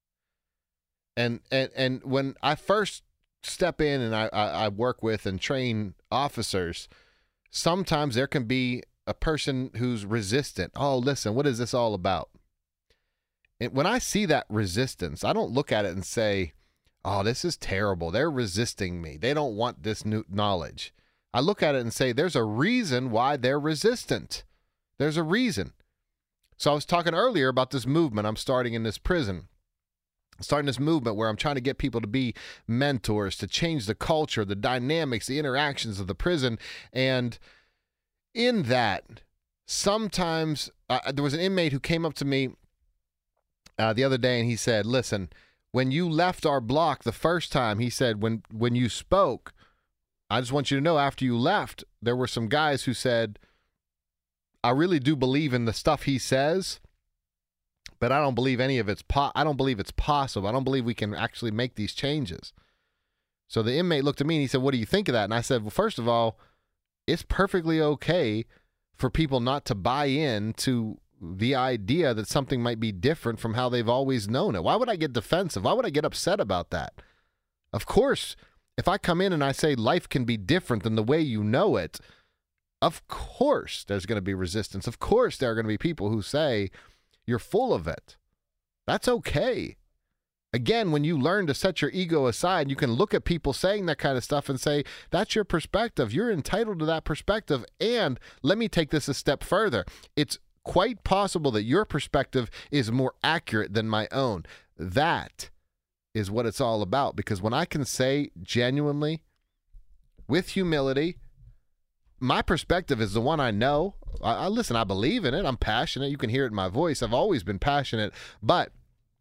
And and and when I first step in and I, I, I work with and train officers, sometimes there can be a person who's resistant. Oh, listen, what is this all about? And when I see that resistance, I don't look at it and say, oh, this is terrible. They're resisting me. They don't want this new knowledge. I look at it and say, there's a reason why they're resistant. There's a reason. So I was talking earlier about this movement I'm starting in this prison. Starting this movement where I'm trying to get people to be mentors, to change the culture, the dynamics, the interactions of the prison. And in that, sometimes uh, there was an inmate who came up to me uh, the other day and he said, listen, when you left our block the first time, he said, when, when you spoke, I just want you to know after you left, there were some guys who said, I really do believe in the stuff he says, but I don't believe any of it's po- I don't believe it's possible. I don't believe we can actually make these changes. So the inmate looked at me and he said, what do you think of that? And I said, well, first of all, it's perfectly okay for people not to buy in to the idea that something might be different from how they've always known it. Why would I get defensive? Why would I get upset about that? Of course, if I come in and I say life can be different than the way you know it, of course there's going to be resistance. Of course there are going to be people who say, you're full of it. That's okay. Again, when you learn to set your ego aside, you can look at people saying that kind of stuff and say, that's your perspective. You're entitled to that perspective. And let me take this a step further. It's quite possible that your perspective is more accurate than my own. That is what it's all about. Because when I can say genuinely, with humility, my perspective is the one I know. I, I listen, I believe in it. I'm passionate. You can hear it in my voice. I've always been passionate. But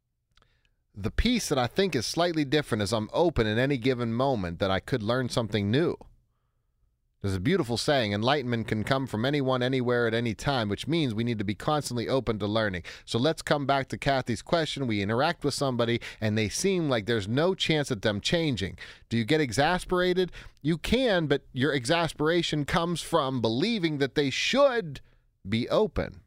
the piece that I think is slightly different is I'm open in any given moment that I could learn something new. There's a beautiful saying, enlightenment can come from anyone, anywhere, at any time, which means we need to be constantly open to learning. So let's come back to Kathy's question. We interact with somebody and they seem like there's no chance at them changing. Do you get exasperated? You can, but your exasperation comes from believing that they should be open.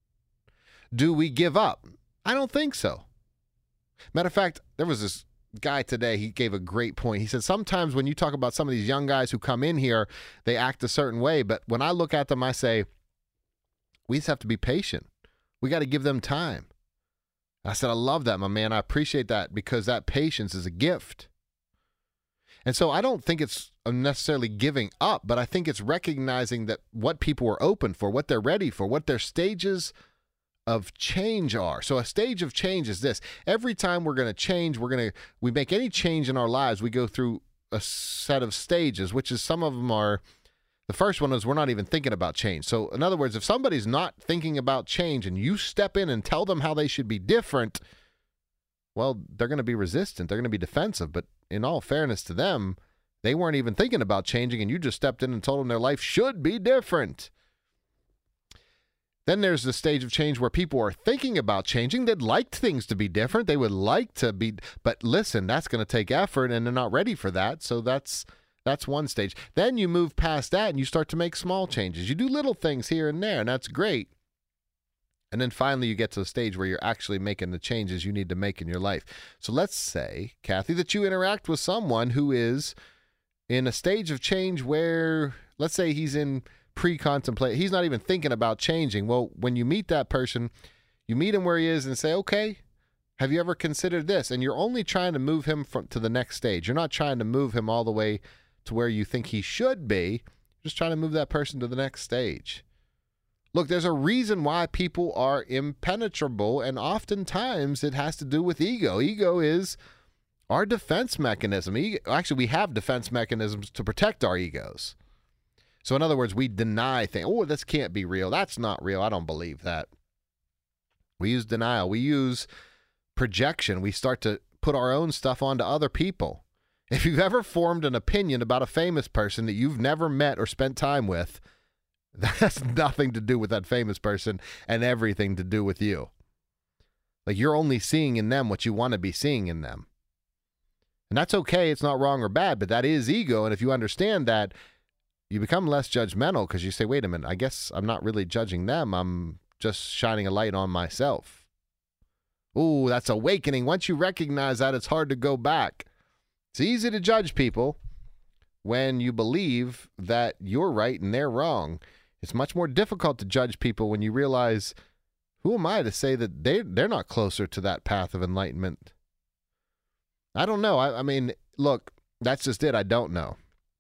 Do we give up? I don't think so. Matter of fact, there was this guy today, he gave a great point. He said, sometimes when you talk about some of these young guys who come in here, they act a certain way. But when I look at them, I say, we just have to be patient. We got to give them time. I said, I love that, my man. I appreciate that because that patience is a gift. And so I don't think it's necessarily giving up, but I think it's recognizing that what people are open for, what they're ready for, what their stages of change are. So a stage of change is this. Every time we're going to change, we're going to, we make any change in our lives, we go through a set of stages, which is some of them are, the first one is we're not even thinking about change. So in other words, if somebody's not thinking about change and you step in and tell them how they should be different, well, they're going to be resistant. They're going to be defensive. But in all fairness to them, they weren't even thinking about changing and you just stepped in and told them their life should be different. Then there's the stage of change where people are thinking about changing. They'd like things to be different. They would like to be, but listen, that's going to take effort and they're not ready for that. So that's that's one stage. Then you move past that and you start to make small changes. You do little things here and there, and that's great. And then finally you get to the stage where you're actually making the changes you need to make in your life. So let's say, Kathy, that you interact with someone who is in a stage of change where, let's say he's in pre-contemplate. He's not even thinking about changing. Well, when you meet that person, you meet him where he is and say, okay, have you ever considered this? And you're only trying to move him from, to the next stage. You're not trying to move him all the way to where you think he should be. You're just trying to move that person to the next stage. Look, there's a reason why people are impenetrable, and oftentimes it has to do with ego. Ego is our defense mechanism. Ego, actually, we have defense mechanisms to protect our egos. So in other words, we deny things. Oh, this can't be real. That's not real. I don't believe that. We use denial. We use projection. We start to put our own stuff onto other people. If you've ever formed an opinion about a famous person that you've never met or spent time with, that has nothing to do with that famous person and everything to do with you. Like you're only seeing in them what you want to be seeing in them. And that's okay. It's not wrong or bad, but that is ego. And if you understand that, you become less judgmental because you say, wait a minute, I guess I'm not really judging them. I'm just shining a light on myself. Ooh, that's awakening. Once you recognize that, it's hard to go back. It's easy to judge people when you believe that you're right and they're wrong. It's much more difficult to judge people when you realize, who am I to say that they, they're not closer to that path of enlightenment? I don't know. I, I mean, look, that's just it. I don't know.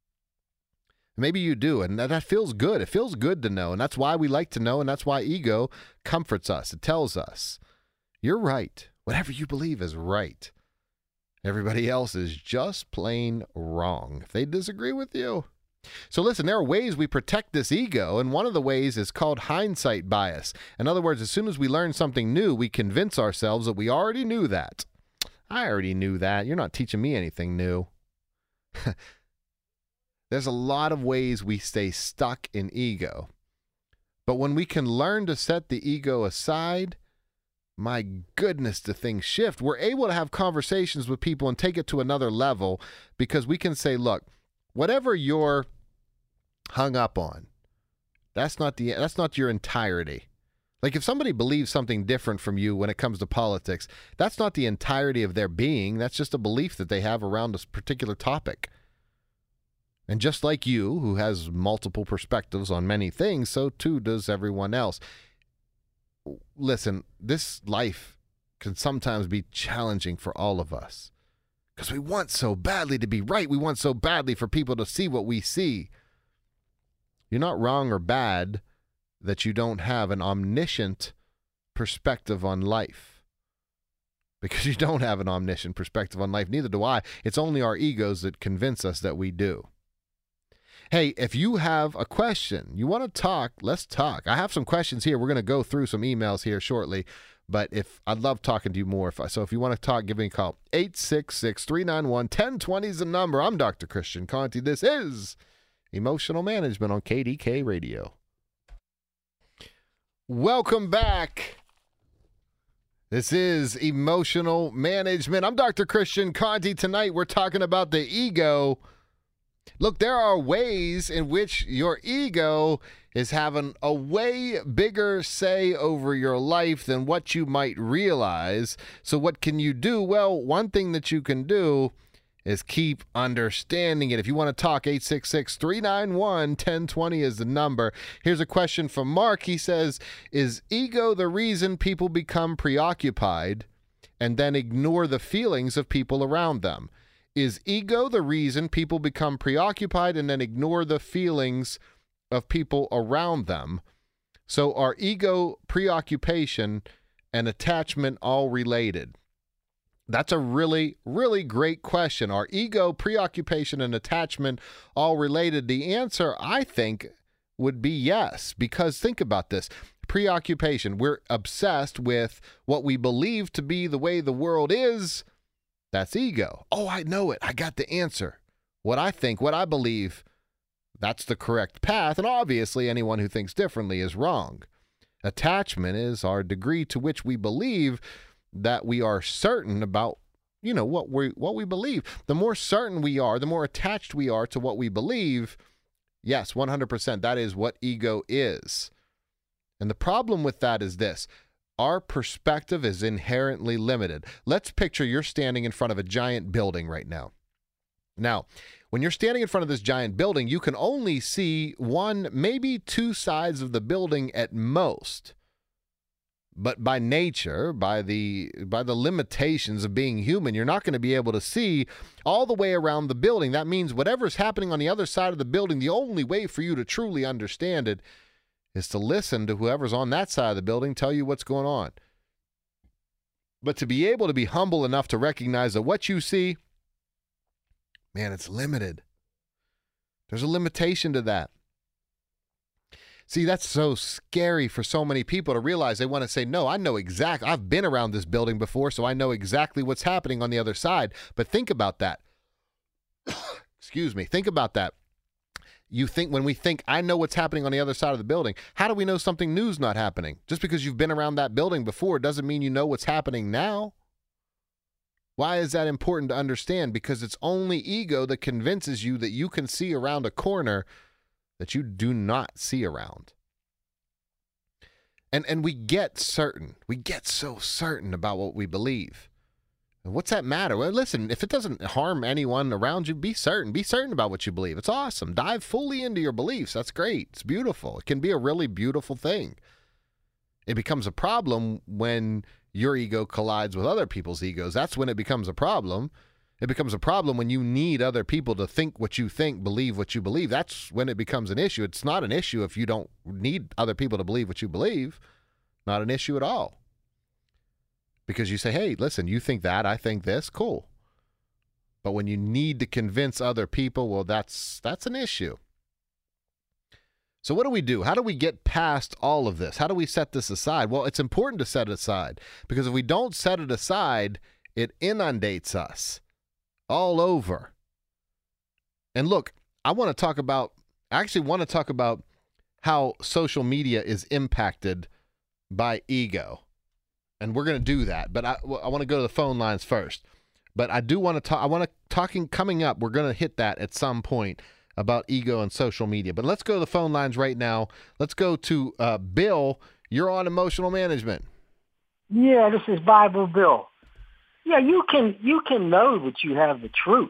Maybe you do, and that, that feels good. It feels good to know, and that's why we like to know, and that's why ego comforts us. It tells us, you're right. Whatever you believe is right. Everybody else is just plain wrong if they disagree with you. So listen, there are ways we protect this ego, and one of the ways is called hindsight bias. In other words, as soon as we learn something new, we convince ourselves that we already knew that. I already knew that. You're not teaching me anything new. There's a lot of ways we stay stuck in ego. But when we can learn to set the ego aside, my goodness, do things shift. We're able to have conversations with people and take it to another level because we can say, look, whatever you're hung up on, that's not the that's not your entirety. Like if somebody believes something different from you when it comes to politics, that's not the entirety of their being. That's just a belief that they have around a particular topic. And just like you, who has multiple perspectives on many things, so too does everyone else. Listen, this life can sometimes be challenging for all of us because we want so badly to be right. We want so badly for people to see what we see. You're not wrong or bad that you don't have an omniscient perspective on life. Because you don't have an omniscient perspective on life. Neither do I. It's only our egos that convince us that we do. Hey, if you have a question, you want to talk, let's talk. I have some questions here. We're going to go through some emails here shortly, but if I'd love talking to you more. If I, so if you want to talk, give me a call. eight six six, three nine one, one zero two zero is the number. I'm Doctor Christian Conte. This is Emotional Management on K D K Radio. Welcome back. This is Emotional Management. I'm Doctor Christian Conte. Tonight we're talking about the ego. Look, there are ways in which your ego is having a way bigger say over your life than what you might realize. So what can you do? Well, one thing that you can do is keep understanding it. If you want to talk, eight six six, three nine one, one zero two zero is the number. Here's a question from Mark. He says, is ego the reason people become preoccupied and then ignore the feelings of people around them? Is ego the reason people become preoccupied and then ignore the feelings of people around them? So are ego, preoccupation, and attachment all related? That's a really, really great question. Are ego, preoccupation, and attachment all related? The answer, I think, would be yes, because think about this. Preoccupation, we're obsessed with what we believe to be the way the world is. That's ego. Oh, I know it. I got the answer. What I think, what I believe, that's the correct path. And obviously, anyone who thinks differently is wrong. Attachment is our degree to which we believe that we are certain about, you know, what we what we believe. The more certain we are, the more attached we are to what we believe. Yes, one hundred percent. That is what ego is. And the problem with that is this. Our perspective is inherently limited. Let's picture you're standing in front of a giant building right now. Now, when you're standing in front of this giant building, you can only see one, maybe two sides of the building at most. But by nature, by the by the limitations of being human, you're not going to be able to see all the way around the building. That means whatever's happening on the other side of the building, the only way for you to truly understand it is to listen to whoever's on that side of the building tell you what's going on. But to be able to be humble enough to recognize that what you see, man, it's limited. There's a limitation to that. See, that's so scary for so many people to realize. They want to say, no, I know exactly. I've been around this building before, so I know exactly what's happening on the other side. But think about that. Excuse me. Think about that. You think when we think, I know what's happening on the other side of the building, how do we know something new's not happening? Just because you've been around that building before doesn't mean you know what's happening now. Why is that important to understand? Because it's only ego that convinces you that you can see around a corner that you do not see around. And and we get certain. We get so certain about what we believe. And what's that matter? Well, listen, if it doesn't harm anyone around you, be certain. Be certain about what you believe. It's awesome. Dive fully into your beliefs. That's great. It's beautiful. It can be a really beautiful thing. It becomes a problem when your ego collides with other people's egos. That's when it becomes a problem. It becomes a problem when you need other people to think what you think, believe what you believe. That's when it becomes an issue. It's not an issue if you don't need other people to believe what you believe. Not an issue at all. Because you say, hey, listen, you think that, I think this, cool. But when you need to convince other people, well, that's that's an issue. So what do we do? How do we get past all of this? How do we set this aside? Well, it's important to set it aside, because if we don't set it aside, it inundates us all over. And look, I want to talk about, I actually want to talk about how social media is impacted by ego. And we're going to do that. But I, I want to go to the phone lines first. But I do want to talk, I want to, talking, coming up, we're going to hit that at some point about ego and social media. But let's go to the phone lines right now. Let's go to uh, Bill. You're on Emotional Management. Yeah, this is Bible Bill. Yeah, you can you can know that you have the truth.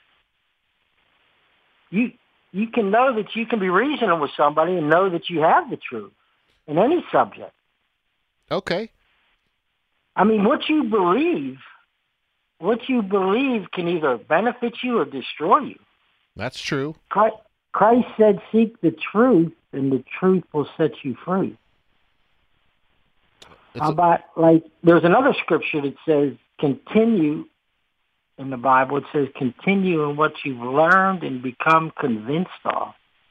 You you can know that you can be reasoning with somebody and know that you have the truth in any subject. Okay. I mean, what you believe, what you believe can either benefit you or destroy you. That's true. Christ, Christ said, seek the truth, and the truth will set you free. It's How a- about, like, there's another scripture that says, continue, in the Bible, it says, continue in what you've learned and become convinced of.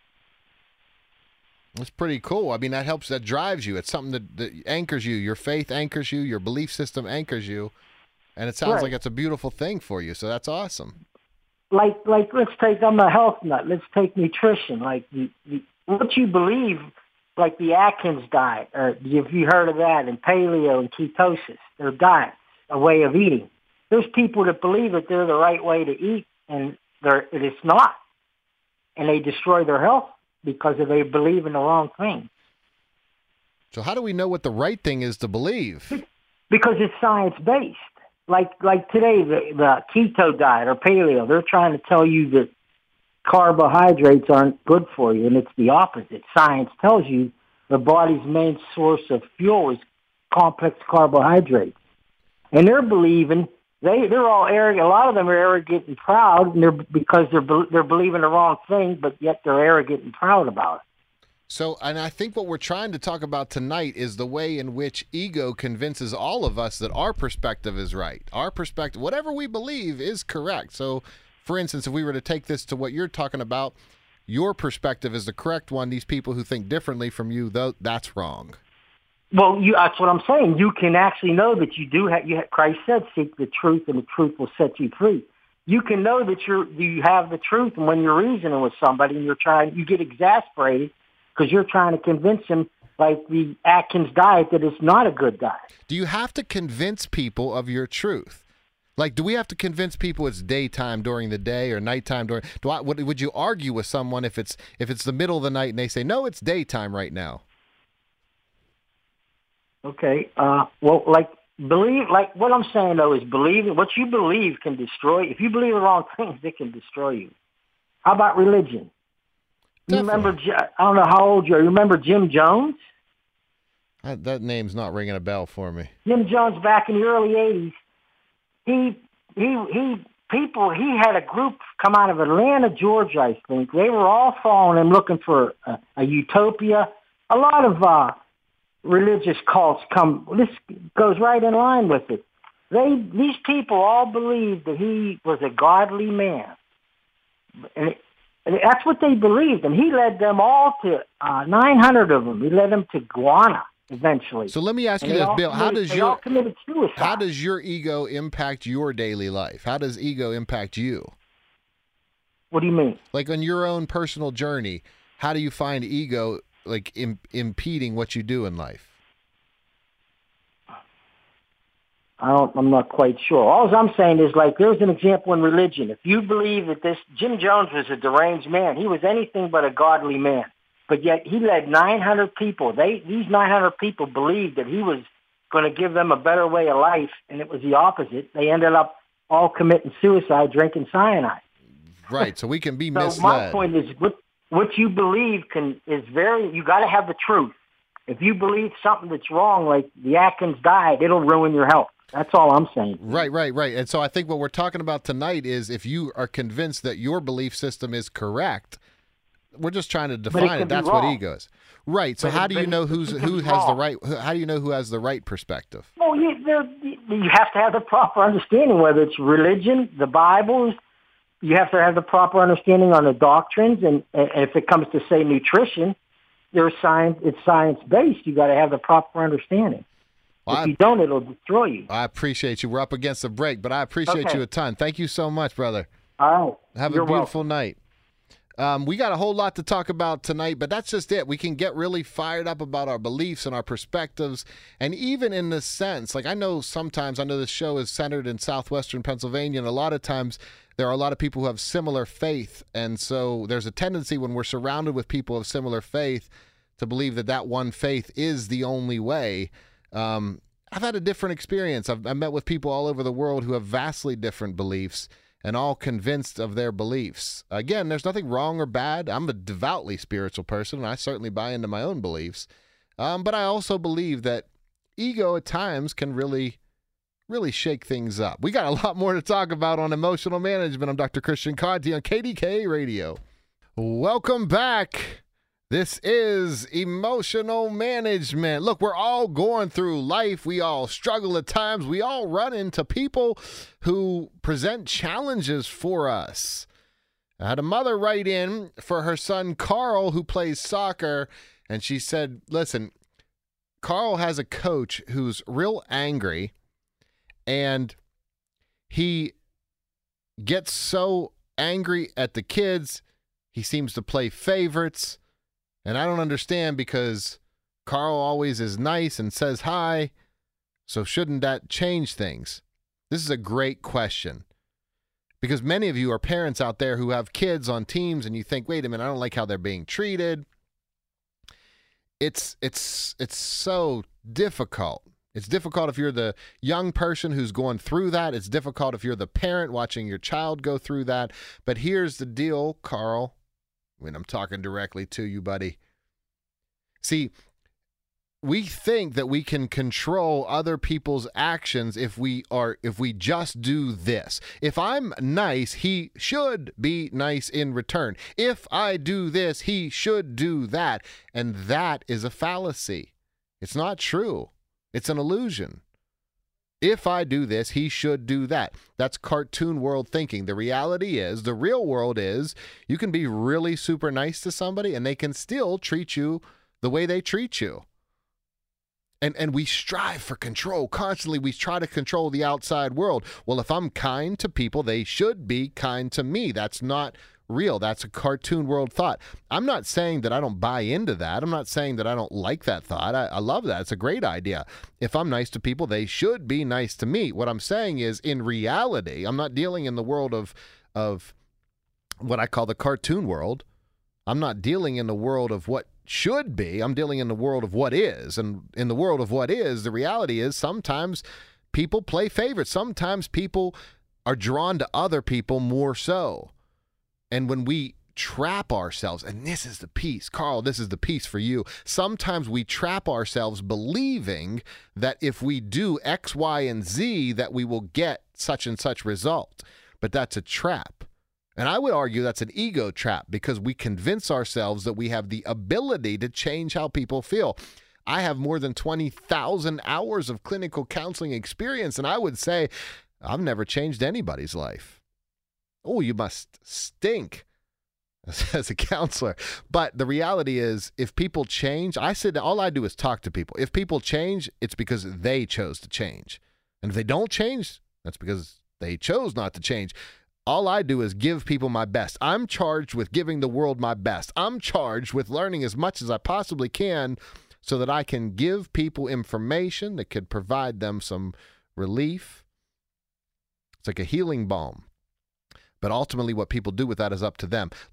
That's pretty cool. I mean, that helps, that drives you. It's something that, that anchors you. Your faith anchors you. Your belief system anchors you. And it sounds Right. like it's a beautiful thing for you. So that's awesome. Like, like, let's take, I'm a health nut, let's take nutrition. Like, the, the, what you believe, like the Atkins diet, or if you heard of that, and paleo and ketosis, they're diets, a way of eating. There's people that believe that they're the right way to eat, and they're, it's not. And they destroy their health because of they believe in the wrong thing. So how do we know what the right thing is to believe? Because it's science-based. Like like today, the, the keto diet or paleo, they're trying to tell you that carbohydrates aren't good for you, and it's the opposite. Science tells you the body's main source of fuel is complex carbohydrates. And they're believing, they, they're all arrogant. A lot of them are arrogant and proud, and they're, because they're, they're believing the wrong thing, but yet they're arrogant and proud about it. So, and I think what we're trying to talk about tonight is the way in which ego convinces all of us that our perspective is right. Our perspective, whatever we believe, is correct. So, for instance, if we were to take this to what you're talking about, your perspective is the correct one. These people who think differently from you, though, that's wrong. Well, you, that's what I'm saying. You can actually know that you do have, you have, Christ said, seek the truth, and the truth will set you free. You can know that you're, you have the truth, and when you're reasoning with somebody and you're trying, you get exasperated because you're trying to convince them, like the Atkins diet, that it's not a good diet. Do you have to convince people of your truth? Like, do we have to convince people it's daytime during the day or nighttime during? Do I? Would, would you argue with someone if it's if it's the middle of the night and they say no, it's daytime right now? Okay. Uh, well, like believe, like what I'm saying though is believe what you believe can destroy. If you believe the wrong things, it can destroy you. How about religion? You Definitely. remember? J- I don't know how old you are. You remember Jim Jones? That, that name's not ringing a bell for me. Jim Jones back in the early eighties. He he he. People. He had a group come out of Atlanta, Georgia. I think they were all following him, looking for a, a utopia. A lot of uh, religious cults come. This goes right in line with it. They these people all believed that he was a godly man, and, it, and that's what they believed. And he led them all to uh, nine hundred of them. He led them to Guyana eventually. So let me ask you And they this, all Bill. How committed- does they your all committed suicide? how does your ego impact your daily life? How does ego impact you? What do you mean? Like on your own personal journey, how do you find ego like Im- impeding what you do in life? I don't, I'm not quite sure. All I'm saying is, like, there's an example in religion. If you believe that this Jim Jones was a deranged man, he was anything but a godly man. but yet he led nine hundred people. They These nine hundred people believed that he was going to give them a better way of life, and it was the opposite. They ended up all committing suicide, drinking cyanide. Right, so we can be so misled. My point is, what, what you believe can is very, you got to have the truth. If you believe something that's wrong, like the Atkins diet, it'll ruin your health. That's all I'm saying. Right, right, right. And so I think what we're talking about tonight is if you are convinced that your belief system is correct, we're just trying to define it. it. That's what ego is. Right. So but how it, do you know who's who has wrong. the right? How do you know who has the right perspective? Well, you, you have to have the proper understanding, whether it's religion, the Bible. You have to have the proper understanding on the doctrines, and, and if it comes to say nutrition, there's science. It's science based. You got to have the proper understanding. Well, if I, you don't, it'll destroy you. I appreciate you. We're up against the break, but I appreciate okay. you a ton. Thank you so much, brother. All right. Have You're a beautiful welcome. night. Um, we got a whole lot to talk about tonight, but that's just it. We can get really fired up about our beliefs and our perspectives, and even in the sense, like I know sometimes, I know this show is centered in southwestern Pennsylvania, and a lot of times there are a lot of people who have similar faith, and so there's a tendency when we're surrounded with people of similar faith to believe that that one faith is the only way. Um, I've had a different experience. I've, I've met with people all over the world who have vastly different beliefs and all convinced of their beliefs. Again, there's nothing wrong or bad. I'm a devoutly spiritual person, and I certainly buy into my own beliefs. Um, but I also believe that ego at times can really, really shake things up. We got a lot more to talk about on emotional management. I'm Doctor Christian Conti on K D K A Radio. Welcome back. This is Emotional Management. Look, we're all going through life. We all struggle at times. We all run into people who present challenges for us. I had a mother write in for her son, Carl, who plays soccer, and she said, listen, Carl has a coach who's real angry, and he gets so angry at the kids. He seems to play favorites. And I don't understand because Carl always is nice and says hi, so shouldn't that change things? This is a great question because many of you are parents out there who have kids on teams and you think, wait a minute, I don't like how they're being treated. It's, it's, it's so difficult. It's difficult if you're the young person who's going through that. It's difficult if you're the parent watching your child go through that. But here's the deal, Carl. When I'm talking directly to you, buddy. See, we think that we can control other people's actions if we are, if we just do this. If I'm nice, he should be nice in return. If I do this, he should do that. And that is a fallacy. It's not true. It's an illusion. If I do this, he should do that. That's cartoon world thinking. The reality is, the real world is, you can be really super nice to somebody and they can still treat you the way they treat you. And and we strive for control. Constantly we try to control the outside world. Well, if I'm kind to people, they should be kind to me. That's not real. That's a cartoon world thought. I'm not saying that I don't buy into that. I'm not saying that I don't like that thought. I, I love that. It's a great idea. If I'm nice to people, they should be nice to me. What I'm saying is, in reality, I'm not dealing in the world of of what I call the cartoon world. I'm not dealing in the world of what should be. I'm dealing in the world of what is. And in the world of what is, the reality is sometimes people play favorites. Sometimes people are drawn to other people more so. And when we trap ourselves, and this is the piece, Carl, this is the piece for you. Sometimes we trap ourselves believing that if we do X, Y, and Z, that we will get such and such result. But that's a trap. And I would argue that's an ego trap because we convince ourselves that we have the ability to change how people feel. I have more than twenty thousand hours of clinical counseling experience, and I would say I've never changed anybody's life. Oh, you must stink as a counselor. But the reality is, if people change, I said all I do is talk to people. If people change, it's because they chose to change. And if they don't change, that's because they chose not to change. All I do is give people my best. I'm charged with giving the world my best. I'm charged with learning as much as I possibly can so that I can give people information that could provide them some relief. It's like a healing balm. But ultimately what people do with that is up to them. Look,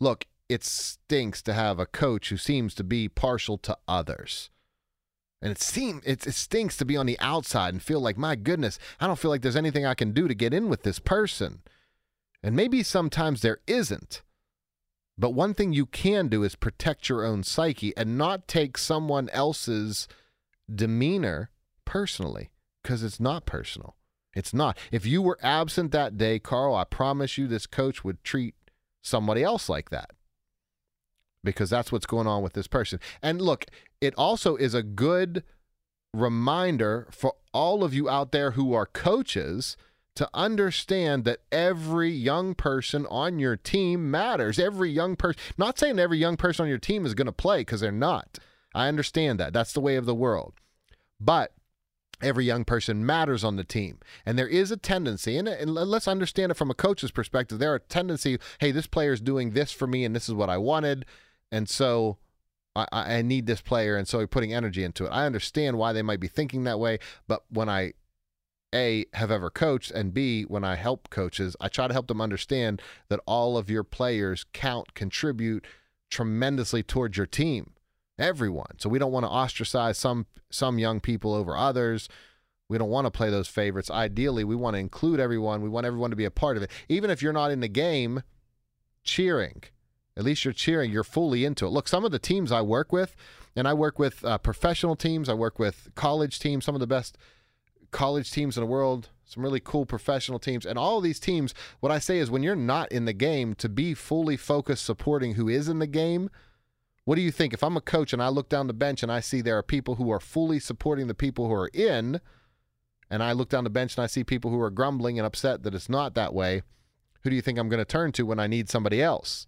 it stinks to have a coach who seems to be partial to others. And it seems it, it stinks to be on the outside and feel like, my goodness, I don't feel like there's anything I can do to get in with this person. And maybe sometimes there isn't. But one thing you can do is protect your own psyche and not take someone else's demeanor personally, because it's not personal. It's not. If you were absent that day, Carl, I promise you this coach would treat somebody else like that, because that's what's going on with this person. And look, it also is a good reminder for all of you out there who are coaches to understand that every young person on your team matters. Every young person, not saying every young person on your team is going to play, because they're not. I understand that. That's the way of the world. But every young person matters on the team. And there is a tendency, and, and let's understand it from a coach's perspective, there are a tendency, hey, this player is doing this for me and this is what I wanted, and so I, I need this player, and so we're putting energy into it. I understand why they might be thinking that way, but when I A, have ever coached, and B, when I help coaches, I try to help them understand that all of your players count, contribute tremendously towards your team, everyone. So we don't want to ostracize some some young people over others. We don't want to play those favorites. Ideally, we want to include everyone. We want everyone to be a part of it. Even if you're not in the game cheering, at least you're cheering, you're fully into it. Look, some of the teams I work with, and I work with uh, professional teams, I work with college teams, some of the best college teams in the world, some really cool professional teams, and all of these teams, what I say is when you're not in the game, to be fully focused supporting who is in the game. What do you think? If I'm a coach and I look down the bench and I see there are people who are fully supporting the people who are in, and I look down the bench and I see people who are grumbling and upset that it's not that way, who do you think I'm going to turn to when I need somebody else?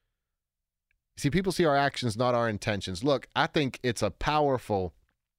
See, people see our actions, not our intentions. Look, I think it's a powerful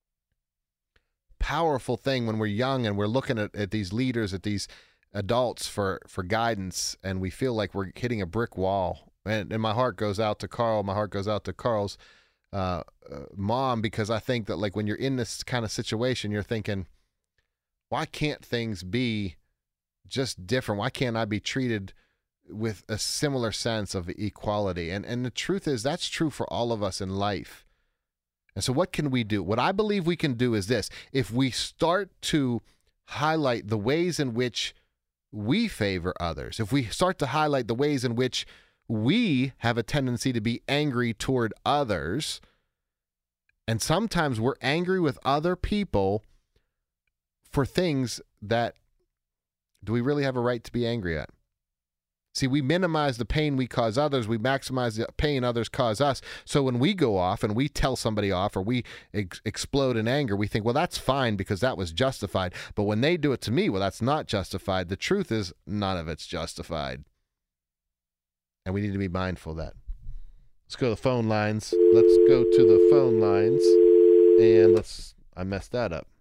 powerful thing when we're young and we're looking at, at these leaders, at these adults for, for guidance, and we feel like we're hitting a brick wall. And, and my heart goes out to Carl. My heart goes out to Carl's uh, uh, mom, because I think that, like, when you're in this kind of situation, you're thinking, why can't things be just different? Why can't I be treated with a similar sense of equality? And and the truth is, that's true for all of us in life. And so what can we do? What I believe we can do is this. If we start to highlight the ways in which we favor others, if we start to highlight the ways in which we have a tendency to be angry toward others, and sometimes we're angry with other people for things that, do we really have a right to be angry at? See, we minimize the pain we cause others. We maximize the pain others cause us. So when we go off and we tell somebody off, or we ex- explode in anger, we think, well, that's fine because that was justified. But when they do it to me, well, that's not justified. The truth is, none of it's justified. And we need to be mindful of that. Let's go to the phone lines. Let's go to the phone lines. And let's, I messed that up.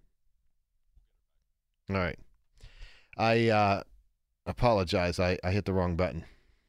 All right. I, uh, apologize. I, I hit the wrong button.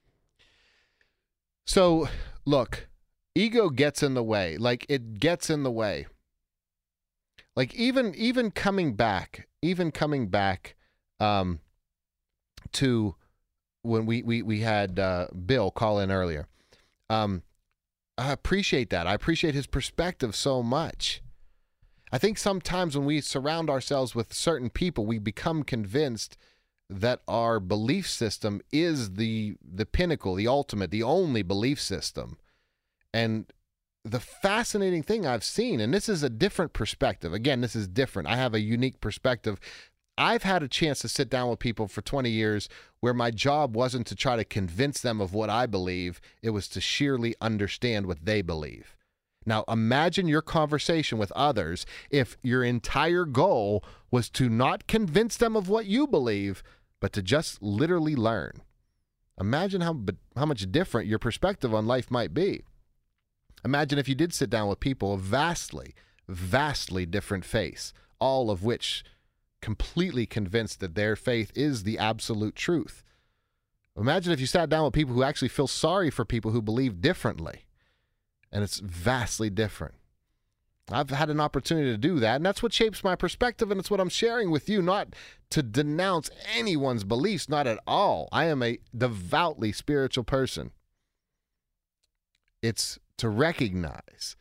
So, look, ego gets in the way. Like, it gets in the way. Like, even even coming back, even coming back um, to when we, we, we had uh, Bill call in earlier. Um, I appreciate that. I appreciate his perspective so much. I think sometimes when we surround ourselves with certain people, we become convinced that our belief system is the the pinnacle, the ultimate, the only belief system. And the fascinating thing I've seen, and this is a different perspective. Again, this is different. I have a unique perspective. I've had a chance to sit down with people for twenty years where my job wasn't to try to convince them of what I believe. It was to sheerly understand what they believe. Now, imagine your conversation with others if your entire goal was to not convince them of what you believe, but to just literally learn. Imagine how how much different your perspective on life might be. Imagine if you did sit down with people of vastly, vastly different faiths, all of which completely convinced that their faith is the absolute truth. Imagine if you sat down with people who actually feel sorry for people who believe differently, and it's vastly different. I've had an opportunity to do that, and that's what shapes my perspective, and it's what I'm sharing with you, not to denounce anyone's beliefs, not at all. I am a devoutly spiritual person. It's to recognize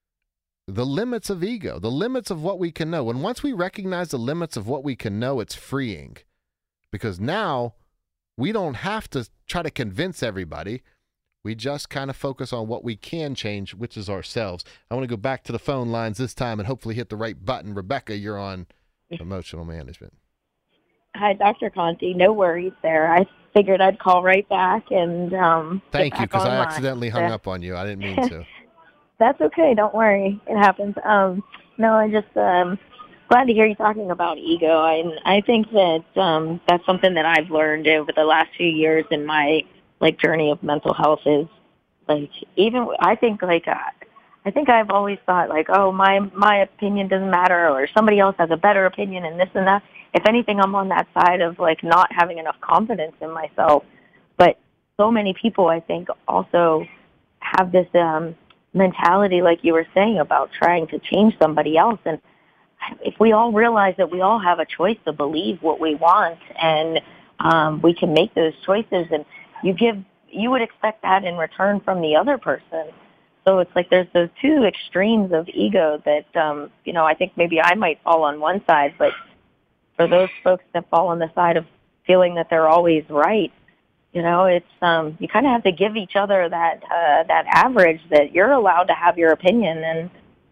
the limits of ego, the limits of what we can know. And once we recognize the limits of what we can know, it's freeing, because now we don't have to try to convince everybody. We just kind of focus on what we can change, which is ourselves. I want to go back to the phone lines this time and hopefully hit the right button. Rebecca, you're on Emotional Management. Hi, Doctor Conti. No worries there. I figured I'd call right back and um, thank you, because I online. accidentally hung yeah. up on you. I didn't mean to. That's okay. Don't worry. It happens. Um, no, I just um, glad to hear you talking about ego. I I think that um, that's something that I've learned over the last few years in my like journey of mental health. Is like even I think like uh, I think I've always thought like, oh, my my opinion doesn't matter, or somebody else has a better opinion, and this and that. If anything, I'm on that side of like not having enough confidence in myself. But so many people, I think, also have this um, mentality, like you were saying, about trying to change somebody else. And if we all realize that we all have a choice to believe what we want, and um, we can make those choices, and you give, you would expect that in return from the other person. So it's like there's those two extremes of ego that, um, you know, I think maybe I might fall on one side, but for those folks that fall on the side of feeling that they're always right, you know, it's um, you kind of have to give each other that uh, that average that you're allowed to have your opinion, and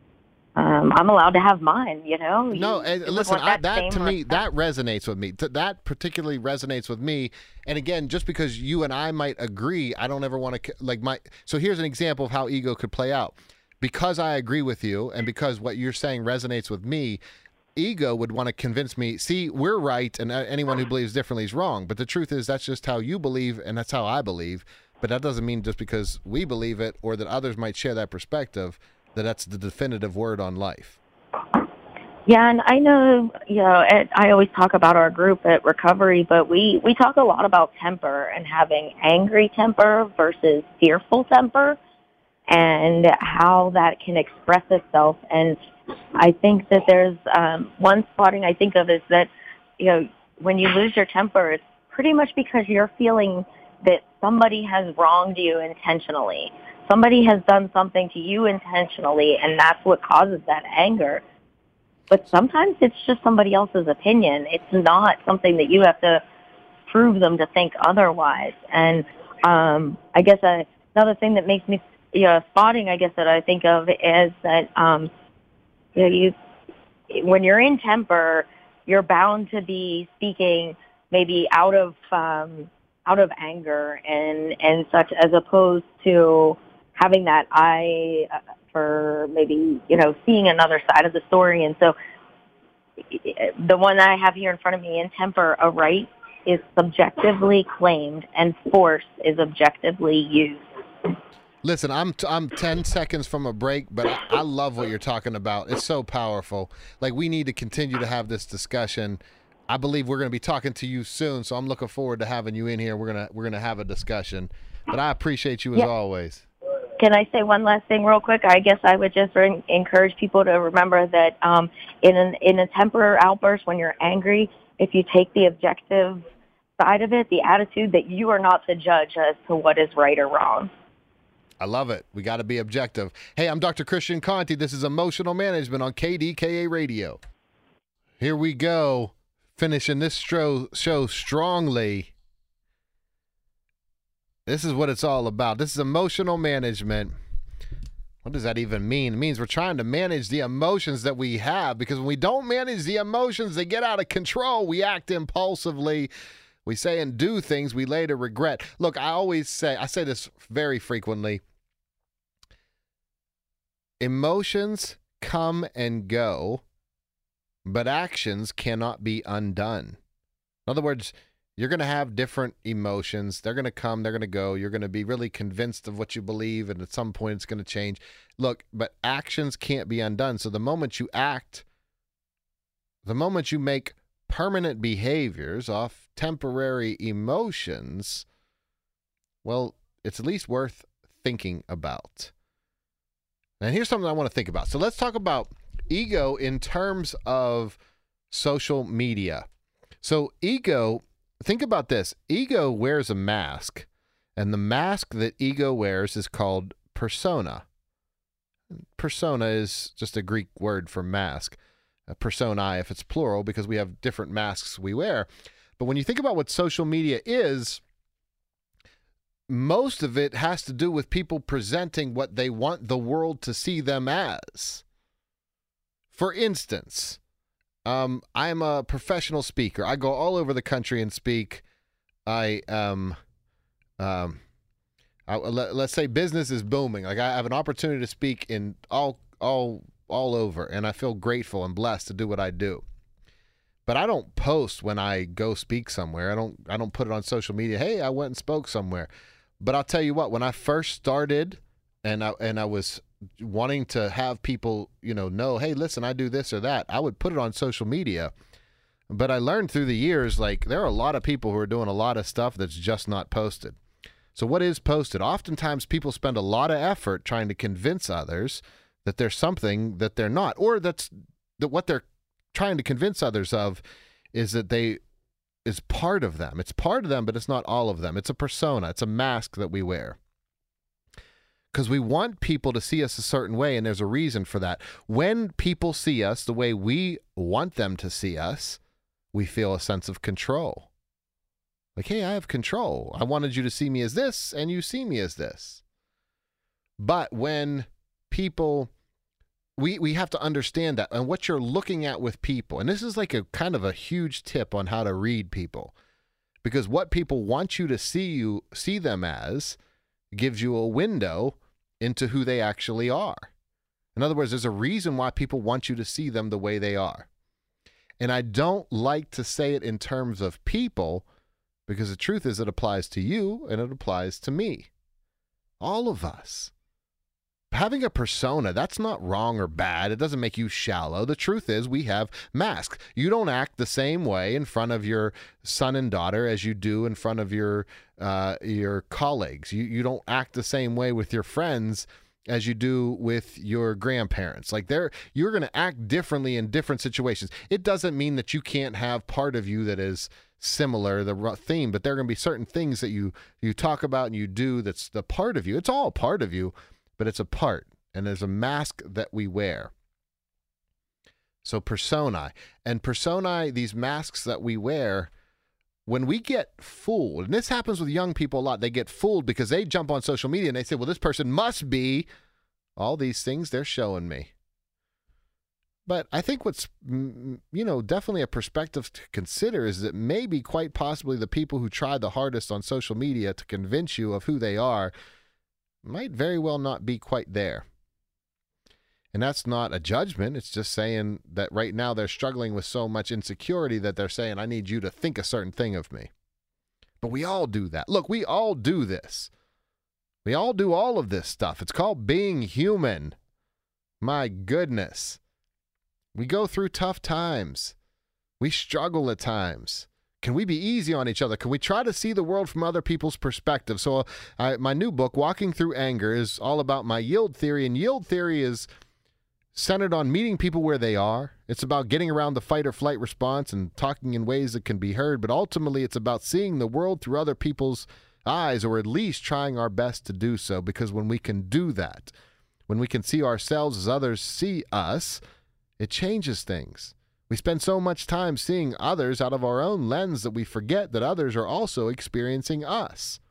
um, I'm allowed to have mine. You know. No, and you listen, I, that, that to me respect. that resonates with me. That particularly resonates with me. And again, just because you and I might agree, I don't ever want to like my. So here's an example of how ego could play out. Because I agree with you, and because what you're saying resonates with me, ego would want to convince me, see, we're right, and anyone who believes differently is wrong. But the truth is, that's just how you believe, and that's how I believe. But that doesn't mean just because we believe it, or that others might share that perspective, that that's the definitive word on life. Yeah, and I know, you know, at, I always talk about our group at Recovery, but we, we talk a lot about temper and having angry temper versus fearful temper, and how that can express itself. And I think that there's um, one spotting I think of is that, you know, when you lose your temper, it's pretty much because you're feeling that somebody has wronged you intentionally. Somebody has done something to you intentionally, and that's what causes that anger. But sometimes it's just somebody else's opinion. It's not something that you have to prove them to think otherwise. And um, I guess uh, another thing that makes me, you know, spotting, I guess, that I think of is that, um, you know, you, when you're in temper, you're bound to be speaking maybe out of um, out of anger and, and such, as opposed to having that eye for maybe, you know, seeing another side of the story. And so the one that I have here in front of me, in temper, a right is subjectively claimed and force is objectively used. Listen, I'm t- I'm ten seconds from a break, but I, I love what you're talking about. It's so powerful. Like, we need to continue to have this discussion. I believe we're going to be talking to you soon, so I'm looking forward to having you in here. We're gonna we're gonna have a discussion. But I appreciate you as yeah. always. Can I say one last thing real quick? I guess I would just re- encourage people to remember that um, in an, in a temper outburst, when you're angry, if you take the objective side of it, the attitude that you are not the judge as to what is right or wrong. I love it. We got to be objective. Hey, I'm Doctor Christian Conti. This is Emotional Management on K D K A Radio. Here we go, finishing this show, show strongly. This is what it's all about. This is emotional management. What does that even mean? It means we're trying to manage the emotions that we have, because when we don't manage the emotions, they get out of control. We act impulsively. We say and do things we later regret. Look, I always say, I say this very frequently. Emotions come and go, but actions cannot be undone. In other words, you're going to have different emotions. They're going to come, they're going to go. You're going to be really convinced of what you believe, and at some point it's going to change. Look, but actions can't be undone. So the moment you act, the moment you make permanent behaviors off temporary emotions, well, it's at least worth thinking about. And here's something I want to think about. So let's talk about ego in terms of social media. So ego, think about this. Ego wears a mask, and the mask that ego wears is called persona. Persona is just a Greek word for mask. Uh, personae, if it's plural, because we have different masks we wear. But when you think about what social media is, most of it has to do with people presenting what they want the world to see them as. For instance, um, I'm a professional speaker. I go all over the country and speak. I um, um, I, let, let's say business is booming. Like I have an opportunity to speak in all all all over, and I feel grateful and blessed to do what I do. But I don't post when I go speak somewhere. I don't I don't put it on social media. Hey, I went and spoke somewhere. But I'll tell you what, when I first started and I and I was wanting to have people, you know, know, hey, listen, I do this or that, I would put it on social media. But I learned through the years, like, there are a lot of people who are doing a lot of stuff that's just not posted. So what is posted? Oftentimes people spend a lot of effort trying to convince others that there's something that they're not, or that's that what they're trying to convince others of is that they is part of them. It's part of them, but it's not all of them. It's a persona. It's a mask that we wear. Because we want people to see us a certain way, and there's a reason for that. When people see us the way we want them to see us, we feel a sense of control. Like, hey, I have control. I wanted you to see me as this, and you see me as this. But when people... We we have to understand that and what you're looking at with people. And this is like a kind of a huge tip on how to read people. Because what people want you to see you see them as gives you a window into who they actually are. In other words, there's a reason why people want you to see them the way they are. And I don't like to say it in terms of people, because the truth is it applies to you and it applies to me. All of us. Having a persona, that's not wrong or bad. It doesn't make you shallow. The truth is we have masks. You don't act the same way in front of your son and daughter as you do in front of your uh, your colleagues. You, you don't act the same way with your friends as you do with your grandparents. Like they're, you're going to act differently in different situations. It doesn't mean that you can't have part of you that is similar, the theme, but there are going to be certain things that you, you talk about and you do that's the part of you. It's all part of you. But it's a part, and there's a mask that we wear. So personae. And personae, these masks that we wear, when we get fooled, and this happens with young people a lot, they get fooled because they jump on social media and they say, well, this person must be all these things they're showing me. But I think what's, you know, definitely a perspective to consider is that maybe quite possibly the people who try the hardest on social media to convince you of who they are might very well not be quite there. And that's not a judgment. It's just saying that right now they're struggling with so much insecurity that they're saying, I need you to think a certain thing of me. But we all do that. Look, we all do this. We all do all of this stuff. It's called being human. My goodness. We go through tough times. We struggle at times. Can we be easy on each other? Can we try to see the world from other people's perspective? So uh, my new book, Walking Through Anger, is all about my yield theory. And yield theory is centered on meeting people where they are. It's about getting around the fight or flight response and talking in ways that can be heard. But ultimately, it's about seeing the world through other people's eyes, or at least trying our best to do so. Because when we can do that, when we can see ourselves as others see us, it changes things. We spend so much time seeing others out of our own lens that we forget that others are also experiencing us.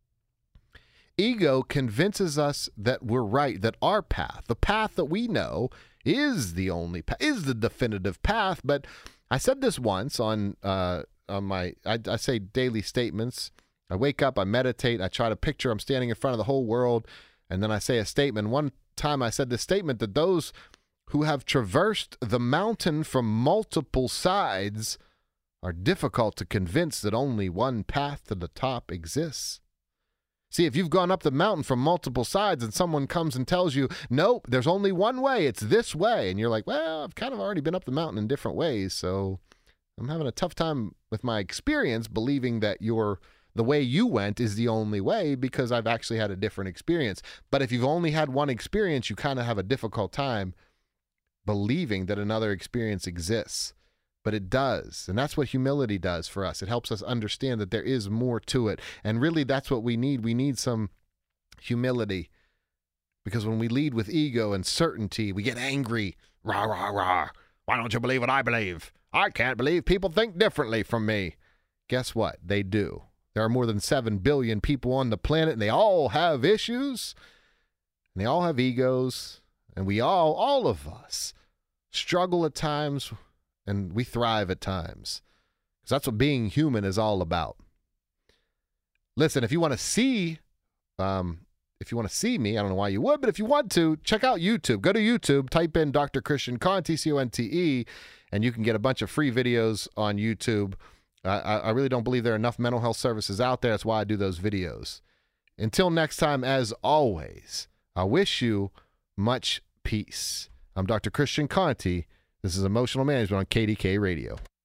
Ego convinces us that we're right, that our path, the path that we know, is the only path, is the definitive path. But I said this once on uh, on my, I, I say daily statements. I wake up, I meditate, I try to picture I'm standing in front of the whole world, and then I say a statement. One time I said this statement that those who have traversed the mountain from multiple sides are difficult to convince that only one path to the top exists. See, if you've gone up the mountain from multiple sides and someone comes and tells you, nope, there's only one way, it's this way, and you're like, well, I've kind of already been up the mountain in different ways, so I'm having a tough time with my experience believing that your the way you went is the only way because I've actually had a different experience. But if you've only had one experience, you kind of have a difficult time believing that another experience exists. But it does. And that's what humility does for us. It helps us understand that there is more to it. And really, that's what we need. We need some humility. Because when we lead with ego and certainty, we get angry. Rah, rah, rah. Why don't you believe what I believe? I can't believe people think differently from me. Guess what? They do. There are more than seven billion people on the planet, and they all have issues. And they all have egos. And we all, all of us, struggle at times, and we thrive at times. Because that's what being human is all about. Listen, if you want to see, um, if you want to see me, I don't know why you would, but if you want to, check out YouTube. Go to YouTube, type in Doctor Christian Conte, C O N T E, and you can get a bunch of free videos on YouTube. Uh, I, I really don't believe there are enough mental health services out there. That's why I do those videos. Until next time, as always, I wish you much peace. I'm Doctor Christian Conte. This is Emotional Management on K D K Radio.